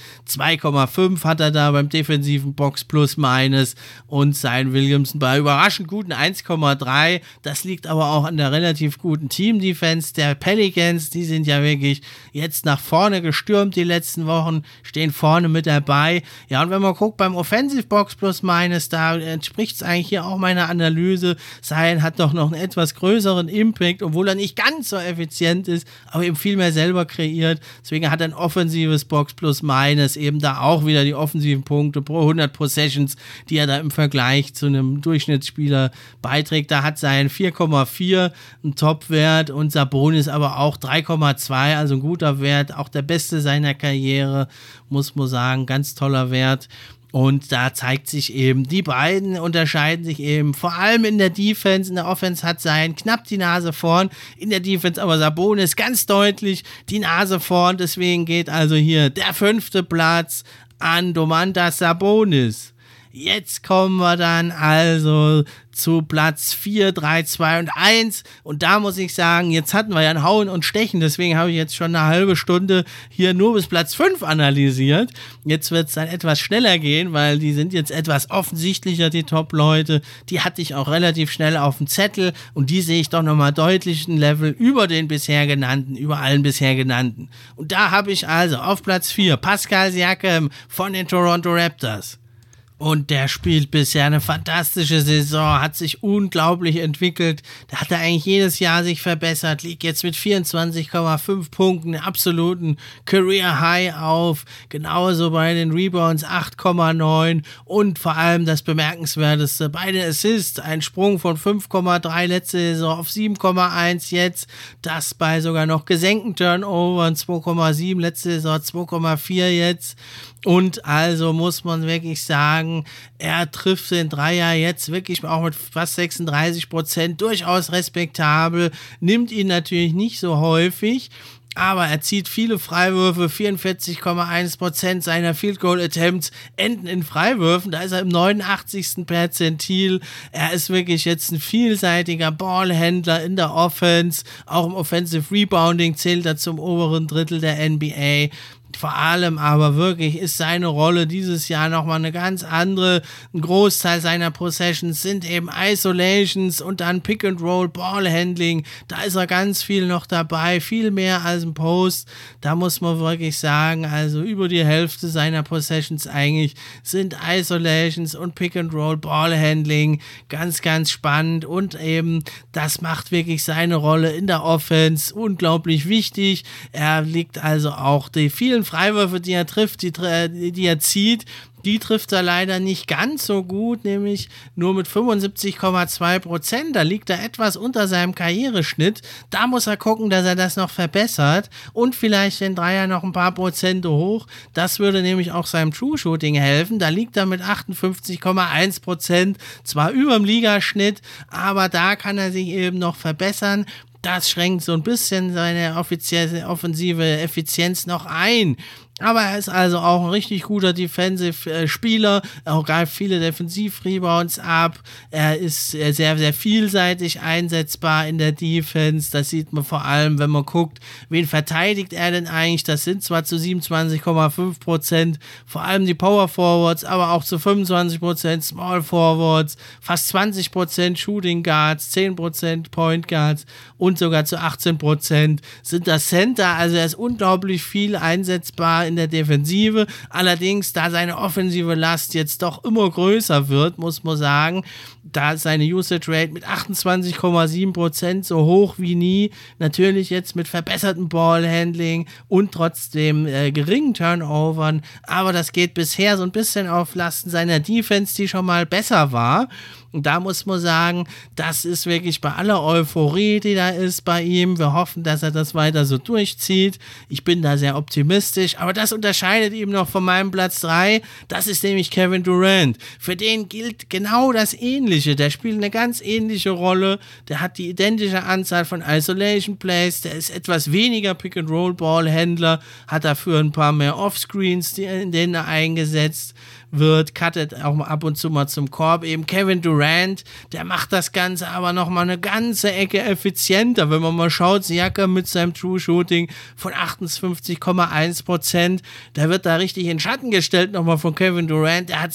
2,5 hat er da beim defensiven Box Plus Minus und Zion Williamson bei überraschend guten 1,3. Das liegt aber auch an der relativ guten Team-Defense der Pelicans. Die sind ja wirklich jetzt nach vorne gestürmt die letzten Wochen, stehen vorne mit dabei. Ja, und wenn man guckt beim Offensive Box Plus Minus, da entspricht es eigentlich hier auch meiner Analyse. Zion hat doch noch einen etwas größeren Impact, obwohl er nicht ganz so effizient ist, aber eben viel mehr selber kreiert. Deswegen hat er ein offensives Box Plus Minus, eben da auch wieder die offensiven Punkte pro 100 Possessions, die er da im Vergleich zu einem Durchschnittsspieler beiträgt. Da hat sein 4,4 einen Top-Wert und Sabonis aber auch 3,2, also ein guter Wert, auch der beste seiner Karriere, muss man sagen, ganz toller Wert. Und da zeigt sich eben, die beiden unterscheiden sich eben vor allem in der Defense. In der Offense hat Zion knapp die Nase vorn, in der Defense aber Sabonis ganz deutlich die Nase vorn. Deswegen geht also hier der 5. Platz an Domantas Sabonis. Jetzt kommen wir dann also zu Platz 4, 3, 2 und 1 und da muss ich sagen, jetzt hatten wir ja ein Hauen und Stechen, deswegen habe ich jetzt schon eine halbe Stunde hier nur bis Platz 5 analysiert. Jetzt wird es dann etwas schneller gehen, weil die sind jetzt etwas offensichtlicher, die Top-Leute, die hatte ich auch relativ schnell auf dem Zettel und die sehe ich doch nochmal deutlich ein Level über den bisher genannten, über allen bisher genannten. Und da habe ich also auf Platz 4 Pascal Siakam von den Toronto Raptors. Und der spielt bisher eine fantastische Saison, hat sich unglaublich entwickelt. Da hat er eigentlich jedes Jahr sich verbessert, liegt jetzt mit 24,5 Punkten, absoluten Career High auf. Genauso bei den Rebounds 8,9 und vor allem das Bemerkenswerteste bei den Assists, ein Sprung von 5,3 letzte Saison auf 7,1 jetzt. Das bei sogar noch gesenkten Turnovern, 2,7 letzte Saison, 2,4 jetzt. Und also muss man wirklich sagen, er trifft den Dreier jetzt wirklich auch mit fast 36%, durchaus respektabel, nimmt ihn natürlich nicht so häufig, aber er zieht viele Freiwürfe, 44,1% seiner Field Goal Attempts enden in Freiwürfen, da ist er im 89. Perzentil, er ist wirklich jetzt ein vielseitiger Ballhändler in der Offense, auch im Offensive Rebounding zählt er zum oberen Drittel der NBA. Vor allem aber wirklich ist seine Rolle dieses Jahr nochmal eine ganz andere. Ein Großteil seiner Possessions sind eben Isolations und dann Pick-and-Roll, Ballhandling. Da ist er ganz viel noch dabei, viel mehr als im Post. Da muss man wirklich sagen, also über die Hälfte seiner Possessions eigentlich sind Isolations und Pick-and-Roll, Ballhandling. Ganz, ganz spannend und eben das macht wirklich seine Rolle in der Offense unglaublich wichtig. Er liegt also auch die vielen Freiwürfe, die er trifft, die er zieht, Die trifft er leider nicht ganz so gut, nämlich nur mit 75,2%. Da liegt er etwas unter seinem Karriereschnitt. Da muss er gucken, dass er das noch verbessert und vielleicht den Dreier noch ein paar Prozente hoch. Das würde nämlich auch seinem True Shooting helfen. Da liegt er mit 58,1%, zwar über dem Ligaschnitt, aber da kann er sich eben noch verbessern. Das schränkt so ein bisschen seine offensive Effizienz noch ein. Aber er ist also auch ein richtig guter Defensive-Spieler. Er greift viele Defensiv-Rebounds ab. Er ist sehr, sehr vielseitig einsetzbar in der Defense. Das sieht man vor allem, wenn man guckt, wen verteidigt er denn eigentlich. Das sind zwar zu 27,5%, vor allem die Power Forwards, aber auch zu 25% Small Forwards, fast 20% Shooting Guards, 10% Point Guards und sogar zu 18% sind das Center. Also er ist unglaublich viel einsetzbar in der Defensive, allerdings da seine offensive Last jetzt doch immer größer wird, muss man sagen, da ist seine Usage Rate mit 28,7% so hoch wie nie, natürlich jetzt mit verbessertem Ballhandling und trotzdem geringen Turnovern, aber das geht bisher so ein bisschen auf Lasten seiner Defense, die schon mal besser war. Und da muss man sagen, das ist wirklich bei aller Euphorie, die da ist bei ihm. Wir hoffen, dass er das weiter so durchzieht. Ich bin da sehr optimistisch, aber das unterscheidet ihn noch von meinem Platz 3. Das ist nämlich Kevin Durant. Für den gilt genau das Ähnliche. Der spielt eine ganz ähnliche Rolle. Der hat die identische Anzahl von Isolation Plays. Der ist etwas weniger Pick-and-Roll-Ballhändler, hat dafür ein paar mehr Offscreens, in denen er eingesetzt wird, cuttet auch ab und zu mal zum Korb. Eben Kevin Durant, der macht das Ganze aber nochmal eine ganze Ecke effizienter. Wenn man mal schaut, Siakam mit seinem True Shooting von 58,1%, der wird da richtig in Schatten gestellt nochmal von Kevin Durant. Der hat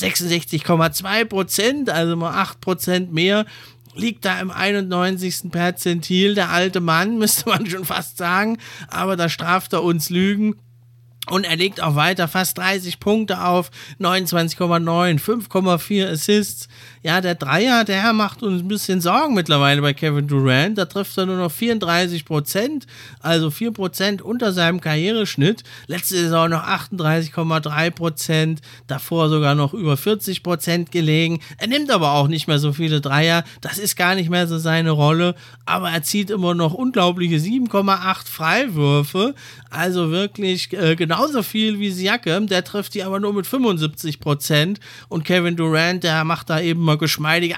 66,2%, also mal 8% mehr. Liegt da im 91. Perzentil, der alte Mann, müsste man schon fast sagen, aber da straft er uns Lügen. Und er legt auch weiter fast 30 Punkte auf, 29,9, 5,4 Assists. Ja, der Dreier, der macht uns ein bisschen Sorgen mittlerweile bei Kevin Durant. Da trifft er nur noch 34%, also 4% unter seinem Karriereschnitt. Letzte Saison noch 38,3%, davor sogar noch über 40% gelegen. Er nimmt aber auch nicht mehr so viele Dreier. Das ist gar nicht mehr so seine Rolle. Aber er zieht immer noch unglaubliche 7,8 Freiwürfe. Also wirklich genauso viel wie Siakam, der trifft die aber nur mit 75%. Und Kevin Durant, der macht da eben mal geschmeidige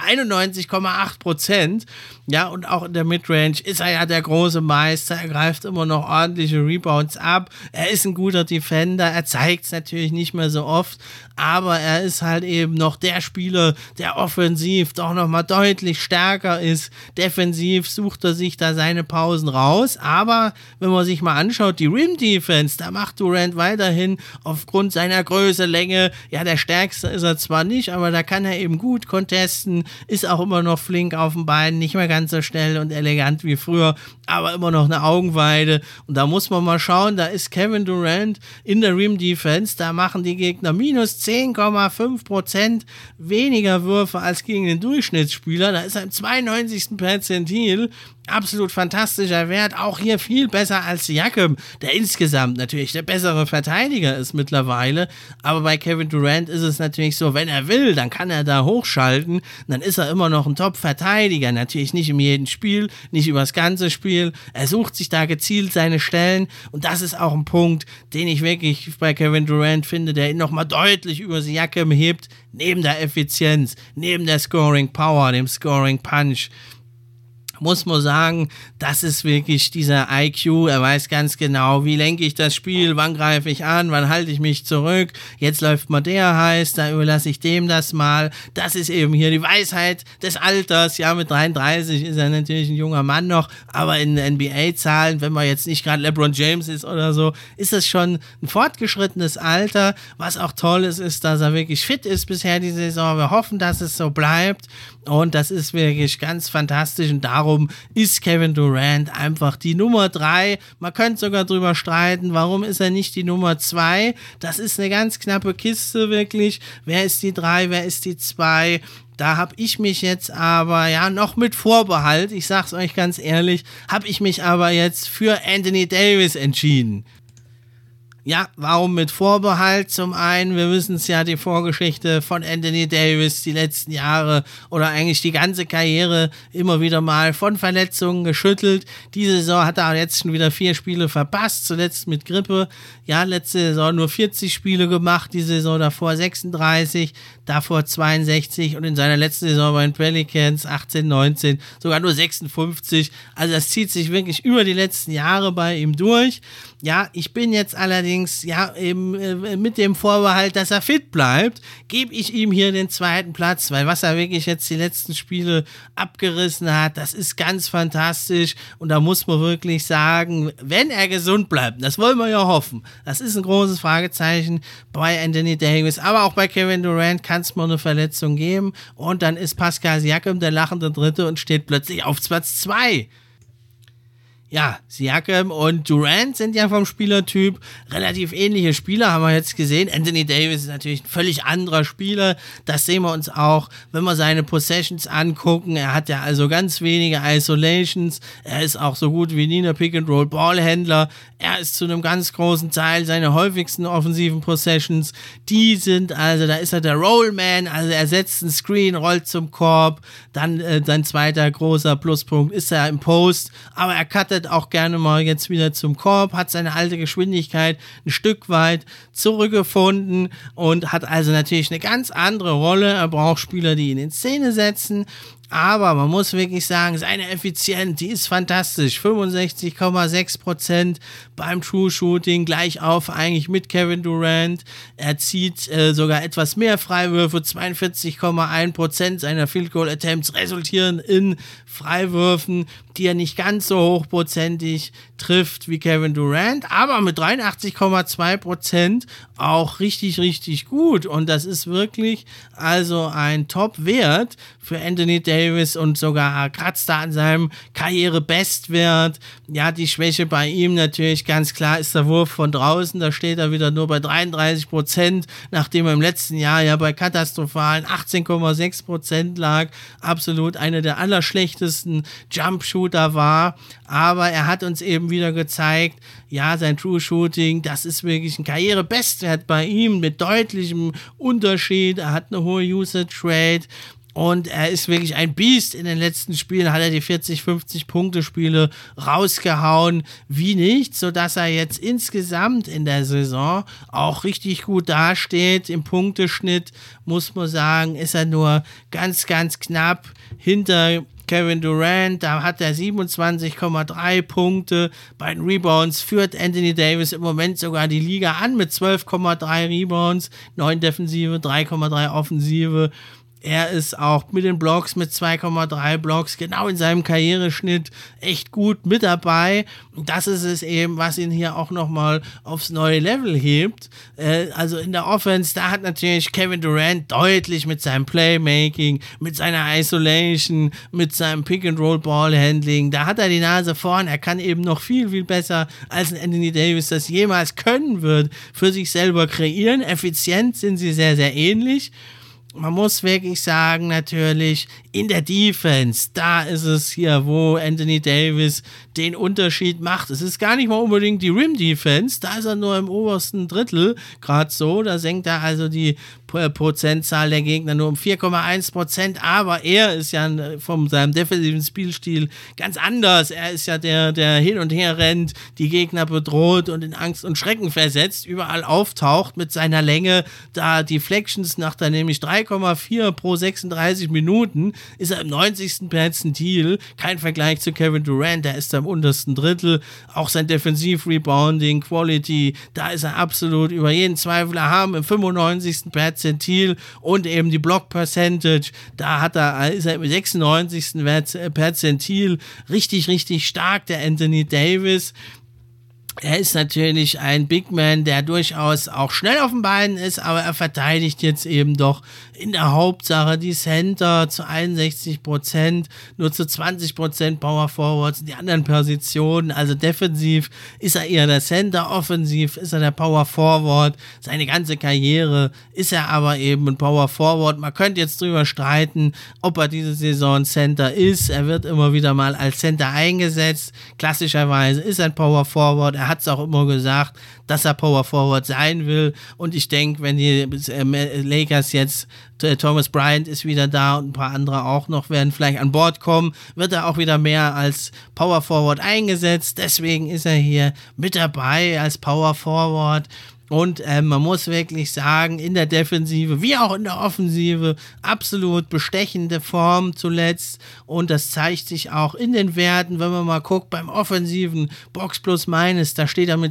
91,8%. Ja, und auch in der Midrange ist er ja der große Meister. Er greift immer noch ordentliche Rebounds ab. Er ist ein guter Defender. Er zeigt es natürlich nicht mehr so oft, aber er ist halt eben noch der Spieler, der offensiv doch nochmal deutlich stärker ist. Defensiv sucht er sich da seine Pausen raus, aber wenn man sich mal anschaut, die Rim-Defense, da macht Durant weiterhin aufgrund seiner Größe, Länge, ja, der Stärkste ist er zwar nicht, aber da kann er eben gut contesten, ist auch immer noch flink auf den Beinen, nicht mehr ganz so schnell und elegant wie früher, aber immer noch eine Augenweide. Und da muss man mal schauen, da ist Kevin Durant in der Rim-Defense, da machen die Gegner minus 10,5% weniger Würfe als gegen den Durchschnittsspieler. Da ist er im 92. Perzentil. Absolut fantastischer Wert, auch hier viel besser als Siakam, der insgesamt natürlich der bessere Verteidiger ist mittlerweile, aber bei Kevin Durant ist es natürlich so, wenn er will, dann kann er da hochschalten, dann ist er immer noch ein Top-Verteidiger, natürlich nicht in jedem Spiel, nicht über das ganze Spiel, er sucht sich da gezielt seine Stellen und das ist auch ein Punkt, den ich wirklich bei Kevin Durant finde, der ihn nochmal deutlich über Siakam hebt, neben der Effizienz, neben der Scoring Power, dem Scoring Punch. Muss man sagen, das ist wirklich dieser IQ, er weiß ganz genau, wie lenke ich das Spiel, wann greife ich an, wann halte ich mich zurück, jetzt läuft mal der heiß, da überlasse ich dem das mal, das ist eben hier die Weisheit des Alters, ja, mit 33 ist er natürlich ein junger Mann noch, aber in NBA-Zahlen, wenn man jetzt nicht gerade LeBron James ist oder so, ist das schon ein fortgeschrittenes Alter, was auch toll ist, dass er wirklich fit ist bisher die Saison, wir hoffen, dass es so bleibt und das ist wirklich ganz fantastisch und darum ist Kevin Durant einfach die Nummer 3. Man könnte sogar drüber streiten, warum ist er nicht die Nummer 2? Das ist eine ganz knappe Kiste wirklich. Wer ist die 3, wer ist die 2? Da habe ich mich jetzt aber, ja, noch mit Vorbehalt, ich sag's euch ganz ehrlich, habe ich mich aber jetzt für Anthony Davis entschieden. Ja, warum mit Vorbehalt? Zum einen, wir wissen es ja, die Vorgeschichte von Anthony Davis die letzten Jahre oder eigentlich die ganze Karriere immer wieder mal von Verletzungen geschüttelt. Diese Saison hat er jetzt schon wieder 4 Spiele verpasst, zuletzt mit Grippe. Ja, letzte Saison nur 40 Spiele gemacht, die Saison davor 36, davor 62 und in seiner letzten Saison bei den Pelicans 18, 19 sogar nur 56. Also das zieht sich wirklich über die letzten Jahre bei ihm durch. Ja, ich bin jetzt allerdings eben mit dem Vorbehalt, dass er fit bleibt, gebe ich ihm hier den 2. Platz, weil was er wirklich jetzt die letzten Spiele abgerissen hat, das ist ganz fantastisch und da muss man wirklich sagen, wenn er gesund bleibt, das wollen wir ja hoffen, das ist ein großes Fragezeichen bei Anthony Davis, aber auch bei Kevin Durant kann es mal eine Verletzung geben und dann ist Pascal Siakam der lachende Dritte und steht plötzlich auf Platz 2. Ja, Siakam und Durant sind ja vom Spielertyp relativ ähnliche Spieler, haben wir jetzt gesehen. Anthony Davis ist natürlich ein völlig anderer Spieler. Das sehen wir uns auch, wenn wir seine Possessions angucken. Er hat ja also ganz wenige Isolations. Er ist auch so gut wie nie ein Pick-and-Roll-Ballhändler. Er ist zu einem ganz großen Teil seine häufigsten offensiven Possessions. Die sind also, da ist er der Rollman, also er setzt einen Screen, rollt zum Korb. Dann sein zweiter großer Pluspunkt ist er im Post, aber er cuttet auch gerne mal jetzt wieder zum Korb, hat seine alte Geschwindigkeit ein Stück weit zurückgefunden und hat also natürlich eine ganz andere Rolle. Er braucht Spieler, die ihn in Szene setzen. Aber man muss wirklich sagen, seine Effizienz, die ist fantastisch. 65,6% beim True Shooting, gleich auf eigentlich mit Kevin Durant. Er zieht sogar etwas mehr Freiwürfe, 42,1% seiner Field Goal Attempts resultieren in Freiwürfen, die er nicht ganz so hochprozentig trifft wie Kevin Durant, aber mit 83,2% auch richtig, richtig gut. Und das ist wirklich also ein Top-Wert für Anthony Davis und sogar kratzt da an seinem Karriere-Bestwert. Ja, die Schwäche bei ihm natürlich ganz klar ist der Wurf von draußen. Da steht er wieder nur bei 33%, nachdem er im letzten Jahr ja bei katastrophalen 18,6% lag. Absolut einer der allerschlechtesten Jump-Shooter war. Aber er hat uns eben wieder gezeigt, ja, sein True Shooting, das ist wirklich ein Karriere-Bestwert bei ihm mit deutlichem Unterschied. Er hat eine hohe Usage Rate. Und er ist wirklich ein Biest. In den letzten Spielen hat er die 40-50-Punkte-Spiele rausgehauen wie nichts, sodass er jetzt insgesamt in der Saison auch richtig gut dasteht. Im Punkteschnitt, muss man sagen, ist er nur ganz, ganz knapp hinter Kevin Durant. Da hat er 27,3 Punkte. Bei den Rebounds führt Anthony Davis im Moment sogar die Liga an mit 12,3 Rebounds, 9 Defensive, 3,3 Offensive. Er ist auch mit den Blocks, mit 2,3 Blocks, genau in seinem Karriereschnitt echt gut mit dabei. Und das ist es eben, was ihn hier auch nochmal aufs neue Level hebt. Also in der Offense, da hat natürlich Kevin Durant deutlich mit seinem Playmaking, mit seiner Isolation, mit seinem Pick-and-Roll-Ball-Handling, da hat er die Nase vorn. Er kann eben noch viel, viel besser, als ein Anthony Davis das jemals können wird, für sich selber kreieren. Effizient sind sie sehr, sehr ähnlich. Man muss wirklich sagen, natürlich, in der Defense, da ist es hier, wo Anthony Davis den Unterschied macht. Es ist gar nicht mal unbedingt die Rim-Defense, da ist er nur im obersten Drittel, gerade so, da senkt er also die Prozentzahl der Gegner nur um 4,1%, aber er ist ja von seinem defensiven Spielstil ganz anders. Er ist ja der hin und her rennt, die Gegner bedroht und in Angst und Schrecken versetzt, überall auftaucht mit seiner Länge, da Deflections nach der nämlich 3,4 pro 36 Minuten ist er im 90. Perzentil, kein Vergleich zu Kevin Durant, der ist da im untersten Drittel, auch sein Defensiv-Rebounding, Quality, da ist er absolut über jeden Zweifel erhaben, im 95. Perzentil und eben die Block-Percentage, da ist er im 96. Perzentil richtig, richtig stark, der Anthony Davis. Er ist natürlich ein Big Man, der durchaus auch schnell auf den Beinen ist, aber er verteidigt jetzt eben doch in der Hauptsache die Center zu 61%, nur zu 20% Power Forwards in die anderen Positionen. Also defensiv ist er eher der Center, offensiv ist er der Power Forward. Seine ganze Karriere ist er aber eben ein Power Forward. Man könnte jetzt drüber streiten, ob er diese Saison Center ist. Er wird immer wieder mal als Center eingesetzt. Klassischerweise ist er ein Power Forward. Er Er hat es auch immer gesagt, dass er Power Forward sein will. Und ich denke, wenn die Lakers jetzt, Thomas Bryant ist wieder da und ein paar andere auch noch, werden vielleicht an Bord kommen, wird er auch wieder mehr als Power Forward eingesetzt. Deswegen ist er hier mit dabei als Power Forward. Und man muss wirklich sagen, in der Defensive wie auch in der Offensive absolut bestechende Form zuletzt. Und das zeigt sich auch in den Werten, wenn man mal guckt, beim offensiven Box plus minus, da steht er mit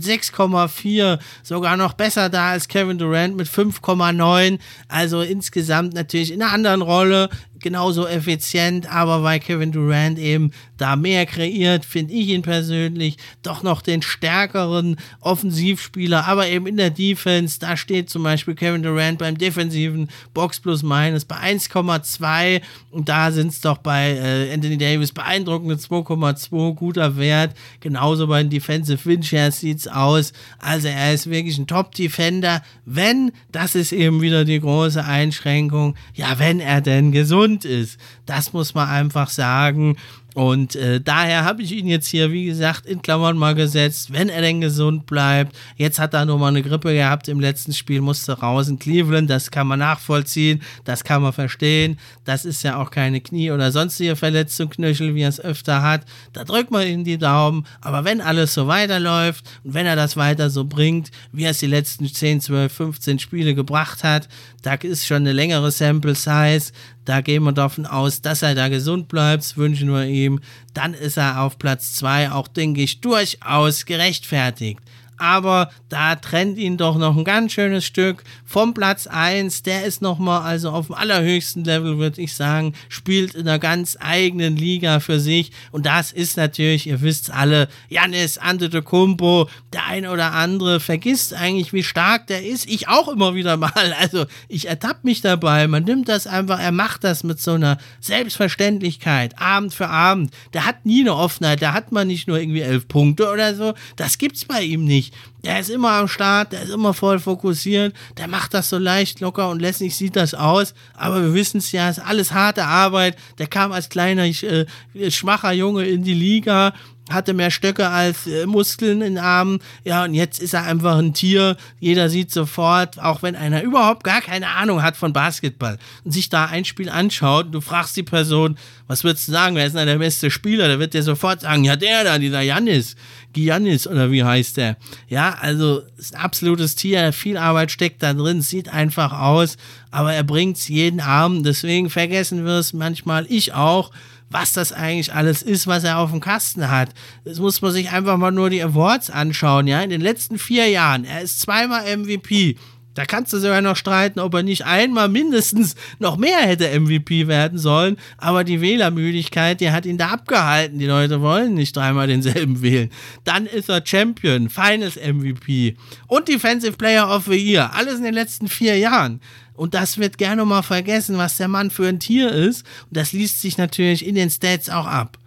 6,4, sogar noch besser da als Kevin Durant mit 5,9. Also insgesamt natürlich in einer anderen Rolle, genauso effizient, aber weil Kevin Durant eben da mehr kreiert, finde ich ihn persönlich doch noch den stärkeren Offensivspieler, aber eben in der Defense, da steht zum Beispiel Kevin Durant beim defensiven Box plus minus bei 1,2 und da sind es doch bei Anthony Davis beeindruckende 2,2, guter Wert, genauso bei den Defensive Win Shares sieht es aus, also er ist wirklich ein Top-Defender, wenn, das ist eben wieder die große Einschränkung, ja, wenn er denn gesund ist. Das muss man einfach sagen. Und daher habe ich ihn jetzt hier, wie gesagt, in Klammern mal gesetzt, wenn er denn gesund bleibt. Jetzt hat er nur mal eine Grippe gehabt im letzten Spiel, musste raus in Cleveland, das kann man nachvollziehen, das kann man verstehen. Das ist ja auch keine Knie- oder sonstige Verletzung, Knöchel, wie er es öfter hat. Da drückt man ihm die Daumen, aber wenn alles so weiterläuft und wenn er das weiter so bringt, wie er es die letzten 10, 12, 15 Spiele gebracht hat, da ist schon eine längere Sample Size, da gehen wir davon aus, dass er da gesund bleibt, das wünschen wir ihm. Dann ist er auf Platz 2 auch, denke ich, durchaus gerechtfertigt. Aber da trennt ihn doch noch ein ganz schönes Stück vom Platz 1. Der ist nochmal also auf dem allerhöchsten Level, würde ich sagen, spielt in einer ganz eigenen Liga für sich. Und das ist natürlich, ihr wisst alle, Giannis Antetokounmpo. Der eine oder andere vergisst eigentlich, wie stark der ist. Ich auch immer wieder mal. Also ich ertappe mich dabei. Man nimmt das einfach, er macht das mit so einer Selbstverständlichkeit, Abend für Abend. Der hat nie eine Offenheit, da hat man nicht nur irgendwie 11 Punkte oder so. Das gibt's bei ihm nicht. Der ist immer am Start, der ist immer voll fokussiert, der macht das so leicht, locker und lässig sieht das aus, aber wir wissen es ja, es ist alles harte Arbeit, der kam als kleiner, schwacher Junge in die Liga, hatte mehr Stöcke als Muskeln in den Armen, ja, und jetzt ist er einfach ein Tier, jeder sieht sofort, auch wenn einer überhaupt gar keine Ahnung hat von Basketball und sich da ein Spiel anschaut, du fragst die Person, was würdest du sagen, wer ist denn der beste Spieler, der wird dir sofort sagen, ja, der da, dieser Giannis oder wie heißt der, ja, also ist ein absolutes Tier, viel Arbeit steckt da drin, sieht einfach aus, aber er bringt's jeden Abend, deswegen vergessen wir es manchmal, ich auch, was das eigentlich alles ist, was er auf dem Kasten hat. Das muss man sich einfach mal nur die Awards anschauen, ja. In den letzten 4 Jahren, er ist 2-mal MVP. Da kannst du sogar noch streiten, ob er nicht einmal mindestens noch mehr hätte MVP werden sollen. Aber die Wählermüdigkeit, die hat ihn da abgehalten. Die Leute wollen nicht 3-mal denselben wählen. Dann ist er Champion, Finals MVP und Defensive Player of the Year. Alles in den letzten 4 Jahren. Und das wird gerne mal vergessen, was der Mann für ein Tier ist. Und das liest sich natürlich in den Stats auch ab.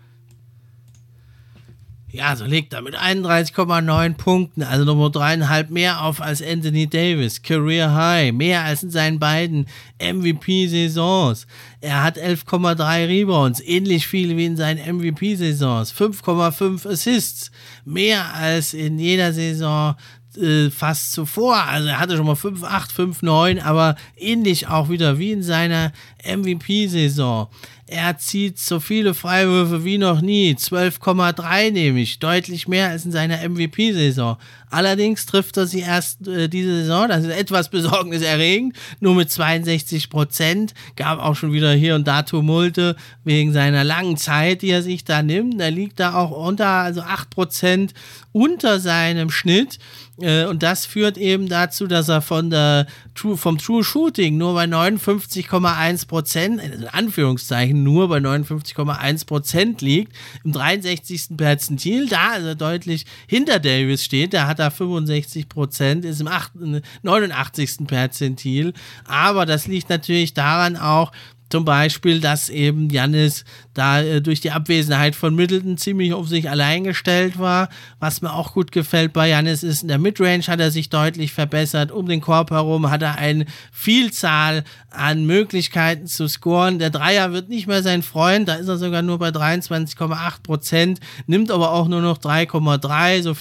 Ja, so legt er mit 31,9 Punkten, also Nummer 3,5 mehr auf als Anthony Davis. Career High, mehr als in seinen beiden MVP-Saisons. Er hat 11,3 Rebounds, ähnlich viel wie in seinen MVP-Saisons. 5,5 Assists, mehr als in jeder Saison fast zuvor, also er hatte schon mal 5,8, 5,9, aber ähnlich auch wieder wie in seiner MVP-Saison. Er zieht so viele Freiwürfe wie noch nie, 12,3 nämlich, deutlich mehr als in seiner MVP-Saison. Allerdings trifft er sie erst diese Saison, das ist etwas besorgniserregend, nur mit 62%, gab auch schon wieder hier und da Tumulte wegen seiner langen Zeit, die er sich da nimmt. Er liegt da auch unter, also 8% unter seinem Schnitt. Und das führt eben dazu, dass er vom True Shooting nur bei 59,1%, in Anführungszeichen nur bei 59,1% liegt, im 63. Perzentil, da also deutlich hinter Davis steht, da hat er 65%, ist im 89. Perzentil, aber das liegt natürlich daran auch, Zum Beispiel, dass eben Giannis da durch die Abwesenheit von Middleton ziemlich auf sich allein gestellt war. Was mir auch gut gefällt bei Giannis ist, in der Midrange hat er sich deutlich verbessert. Um den Korb herum hat er eine Vielzahl an Möglichkeiten zu scoren. Der Dreier wird nicht mehr sein Freund, da ist er sogar nur bei 23,8%, nimmt aber auch nur noch 3,3, so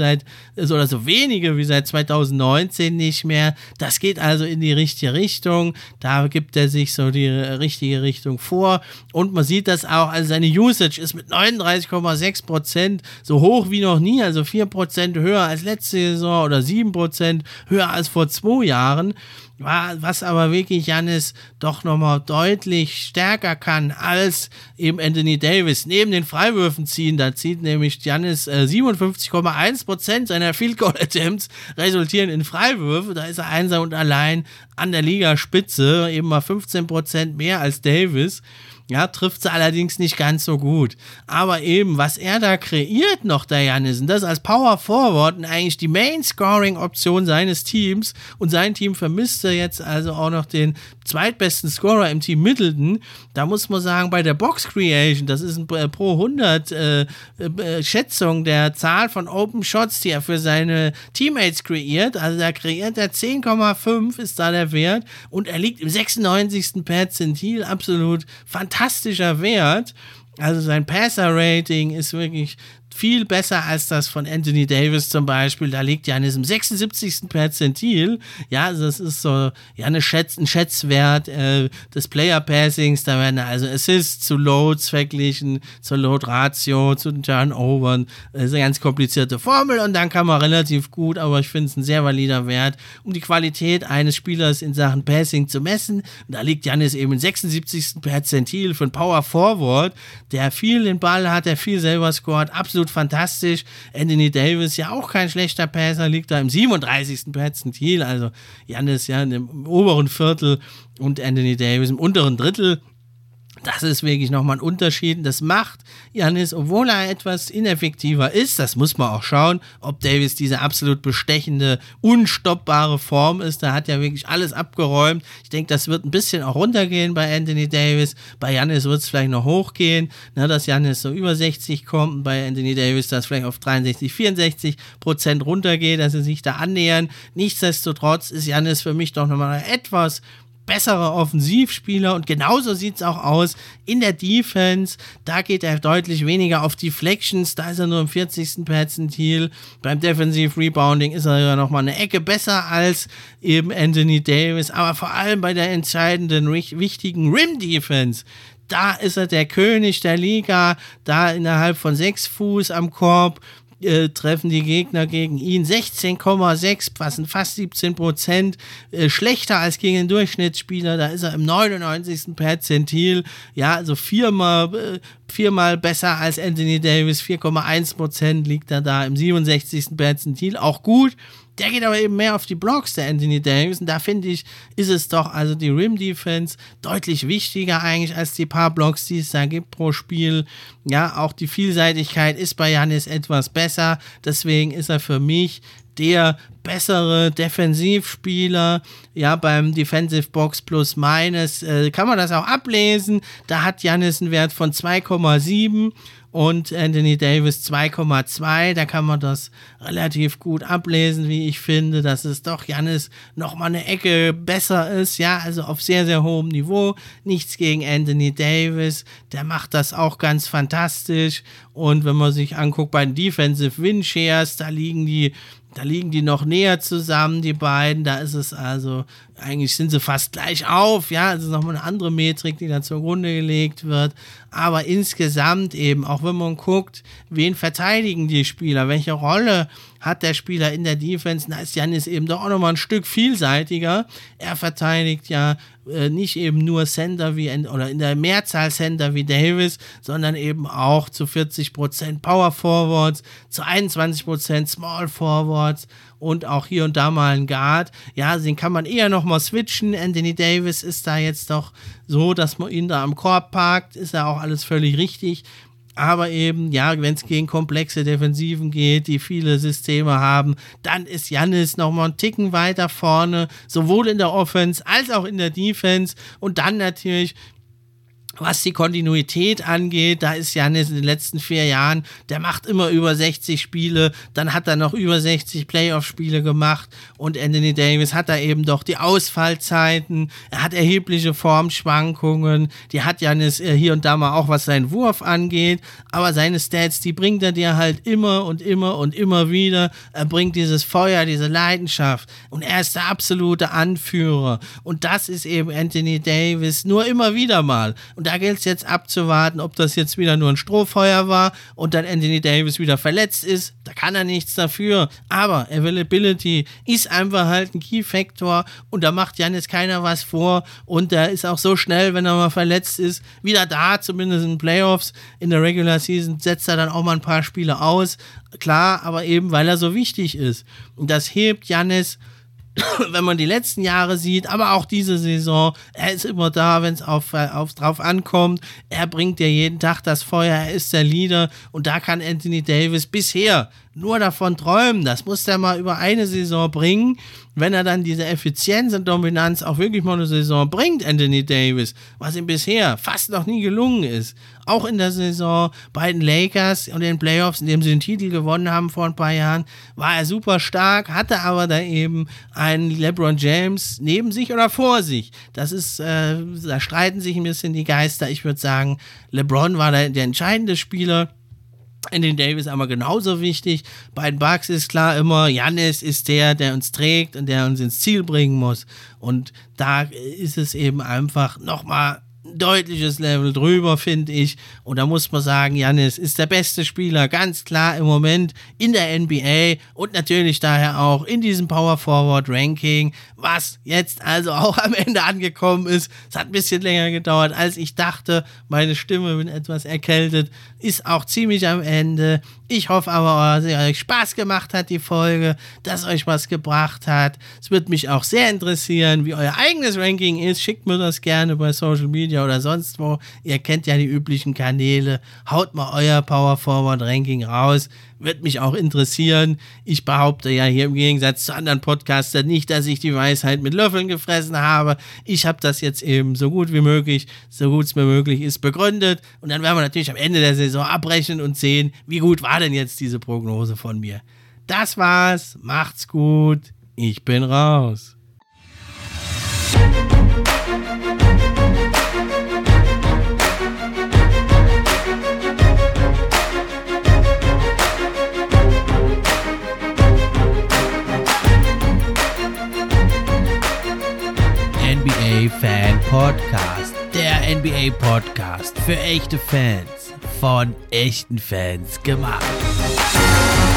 wenige wie seit 2019 nicht mehr. Das geht also in die richtige Richtung. Da gibt er sich so die richtige Richtung vor und man sieht das auch, also seine Usage ist mit 39,6% so hoch wie noch nie, also 4% höher als letzte Saison oder 7% höher als vor 2 Jahren. Was aber wirklich Giannis doch nochmal deutlich stärker kann als eben Anthony Davis. Neben den Freiwürfen ziehen, da zieht nämlich Giannis 57,1% seiner Field Goal Attempts resultieren in Freiwürfe. Da ist er einsam und allein an der Ligaspitze, eben mal 15% mehr als Davis. Ja, trifft sie allerdings nicht ganz so gut. Aber eben, was er da kreiert noch, der Giannis, und das als Power Forward und eigentlich die Main-Scoring-Option seines Teams, und sein Team vermisst er jetzt also auch noch den zweitbesten Scorer im Team Middleton. Da muss man sagen, bei der Box Creation, das ist pro 100 Schätzung der Zahl von Open Shots, die er für seine Teammates kreiert. Also da kreiert er 10,5 ist da der Wert und er liegt im 96. Perzentil, absolut fantastischer Wert. Also sein Passer-Rating ist wirklich viel besser als das von Anthony Davis zum Beispiel. Da liegt Giannis im 76. Perzentil. Ja, also das ist so ja ein Schätzwert des Player-Passings. Da werden also Assists zu Loads verglichen, zur Load-Ratio, zu den Turnovern. Das ist eine ganz komplizierte Formel und dann kann man relativ gut, aber ich finde es ein sehr valider Wert, um die Qualität eines Spielers in Sachen Passing zu messen. Und da liegt Giannis eben im 76. Perzentil für einen Power Forward, der viel den Ball hat, der viel selber scoret, absolut fantastisch. Anthony Davis ja auch kein schlechter Passer, liegt da im 37. Perzentil, also Giannis ja im oberen Viertel und Anthony Davis im unteren Drittel. Das ist wirklich nochmal ein Unterschied. Das macht Giannis, obwohl er etwas ineffektiver ist, das muss man auch schauen, ob Davis diese absolut bestechende, unstoppbare Form ist. Da hat ja wirklich alles abgeräumt. Ich denke, das wird ein bisschen auch runtergehen bei Anthony Davis. Bei Giannis wird es vielleicht noch hochgehen, dass Giannis so über 60 kommt und bei Anthony Davis das vielleicht auf 63, 64% runtergeht, dass sie sich da annähern. Nichtsdestotrotz ist Giannis für mich doch nochmal etwas besserer Offensivspieler und genauso sieht es auch aus in der Defense. Da geht er deutlich weniger auf Deflections, da ist er nur im 40. Perzentil. Beim Defensive Rebounding ist er ja nochmal eine Ecke besser als eben Anthony Davis, aber vor allem bei der entscheidenden, wichtigen Rim Defense, da ist er der König der Liga, da innerhalb von 6 Fuß am Korb treffen die Gegner gegen ihn 16,6, was sind fast 17%, schlechter als gegen den Durchschnittsspieler, da ist er im 99. Perzentil, ja, also viermal besser als Anthony Davis, 4,1% liegt er da im 67. Perzentil, auch gut. Der geht aber eben mehr auf die Blocks, der Anthony Davis, und da finde ich, ist es doch also die Rim-Defense deutlich wichtiger eigentlich als die paar Blocks, die es da gibt pro Spiel. Ja, auch die Vielseitigkeit ist bei Giannis etwas besser, deswegen ist er für mich der bessere Defensivspieler, ja, beim Defensive Box Plus Minus kann man das auch ablesen, da hat Giannis einen Wert von 2,7 und Anthony Davis 2,2, da kann man das relativ gut ablesen, wie ich finde, dass es doch Giannis nochmal eine Ecke besser ist, ja, also auf sehr, sehr hohem Niveau, nichts gegen Anthony Davis, der macht das auch ganz fantastisch und wenn man sich anguckt bei den Defensive Win Shares, da liegen die noch näher zusammen, die beiden. Da ist es also, eigentlich sind sie fast gleich auf. Ja, es ist nochmal eine andere Metrik, die da zugrunde gelegt wird. Aber insgesamt eben, auch wenn man guckt, wen verteidigen die Spieler, welche Rolle hat der Spieler in der Defense, da ist Giannis eben doch auch nochmal ein Stück vielseitiger. Er verteidigt ja nicht eben nur Center oder in der Mehrzahl Center wie Davis, sondern eben auch zu 40% Power Forwards, zu 21% Small Forwards und auch hier und da mal ein Guard. Ja, den kann man eher nochmal switchen. Anthony Davis ist da jetzt doch so, dass man ihn da am Korb parkt, ist ja auch alles völlig richtig. Aber eben, ja, wenn es gegen komplexe Defensiven geht, die viele Systeme haben, dann ist Giannis nochmal einen Ticken weiter vorne, sowohl in der Offense als auch in der Defense. Und dann natürlich, was die Kontinuität angeht, da ist Giannis in den letzten 4 Jahren, der macht immer über 60 Spiele, dann hat er noch über 60 Playoff-Spiele gemacht und Anthony Davis hat da eben doch die Ausfallzeiten, er hat erhebliche Formschwankungen, die hat Giannis hier und da mal auch, was seinen Wurf angeht, aber seine Stats, die bringt er dir halt immer und immer und immer wieder, er bringt dieses Feuer, diese Leidenschaft und er ist der absolute Anführer und das ist eben Anthony Davis, nur immer wieder mal. Und da gilt es jetzt abzuwarten, ob das jetzt wieder nur ein Strohfeuer war und dann Anthony Davis wieder verletzt ist. Da kann er nichts dafür. Aber Availability ist einfach halt ein Key-Faktor und da macht Giannis keiner was vor. Und der ist auch so schnell, wenn er mal verletzt ist, wieder da, zumindest in den Playoffs. In der Regular Season setzt er dann auch mal ein paar Spiele aus. Klar, aber eben, weil er so wichtig ist. Und das hebt Giannis, wenn man die letzten Jahre sieht, aber auch diese Saison, er ist immer da, wenn es drauf ankommt, er bringt dir jeden Tag das Feuer, er ist der Leader und da kann Anthony Davis bisher nur davon träumen, das muss er mal über eine Saison bringen, wenn er dann diese Effizienz und Dominanz auch wirklich mal eine Saison bringt, Anthony Davis, was ihm bisher fast noch nie gelungen ist. Auch in der Saison bei den Lakers und den Playoffs, in dem sie den Titel gewonnen haben vor ein paar Jahren, war er super stark, hatte aber da eben einen LeBron James neben sich oder vor sich. Das ist, da streiten sich ein bisschen die Geister. Ich würde sagen, LeBron war der entscheidende Spieler. Anthony Davis aber genauso wichtig. Bei den Bucks ist klar immer, Giannis ist der uns trägt und der uns ins Ziel bringen muss. Und da ist es eben einfach nochmal ein deutliches Level drüber, finde ich. Und da muss man sagen, Giannis ist der beste Spieler, ganz klar im Moment in der NBA und natürlich daher auch in diesem Power Forward Ranking, was jetzt also auch am Ende angekommen ist. Es hat ein bisschen länger gedauert, als ich dachte. Meine Stimme bin etwas erkältet, ist auch ziemlich am Ende. Ich hoffe aber, dass es euch Spaß gemacht hat, die Folge, dass euch was gebracht hat. Es würde mich auch sehr interessieren, wie euer eigenes Ranking ist. Schickt mir das gerne bei Social Media oder sonst wo. Ihr kennt ja die üblichen Kanäle. Haut mal euer Power Forward Ranking raus. Wird mich auch interessieren. Ich behaupte ja hier im Gegensatz zu anderen Podcastern nicht, dass ich die Weisheit mit Löffeln gefressen habe. Ich habe das jetzt eben so gut wie möglich, so gut es mir möglich ist, begründet. Und dann werden wir natürlich am Ende der Saison abbrechen und sehen, wie gut war denn jetzt diese Prognose von mir. Das war's. Macht's gut. Ich bin raus. NBA Fan Podcast. Der NBA Podcast für echte Fans. Von echten Fans gemacht.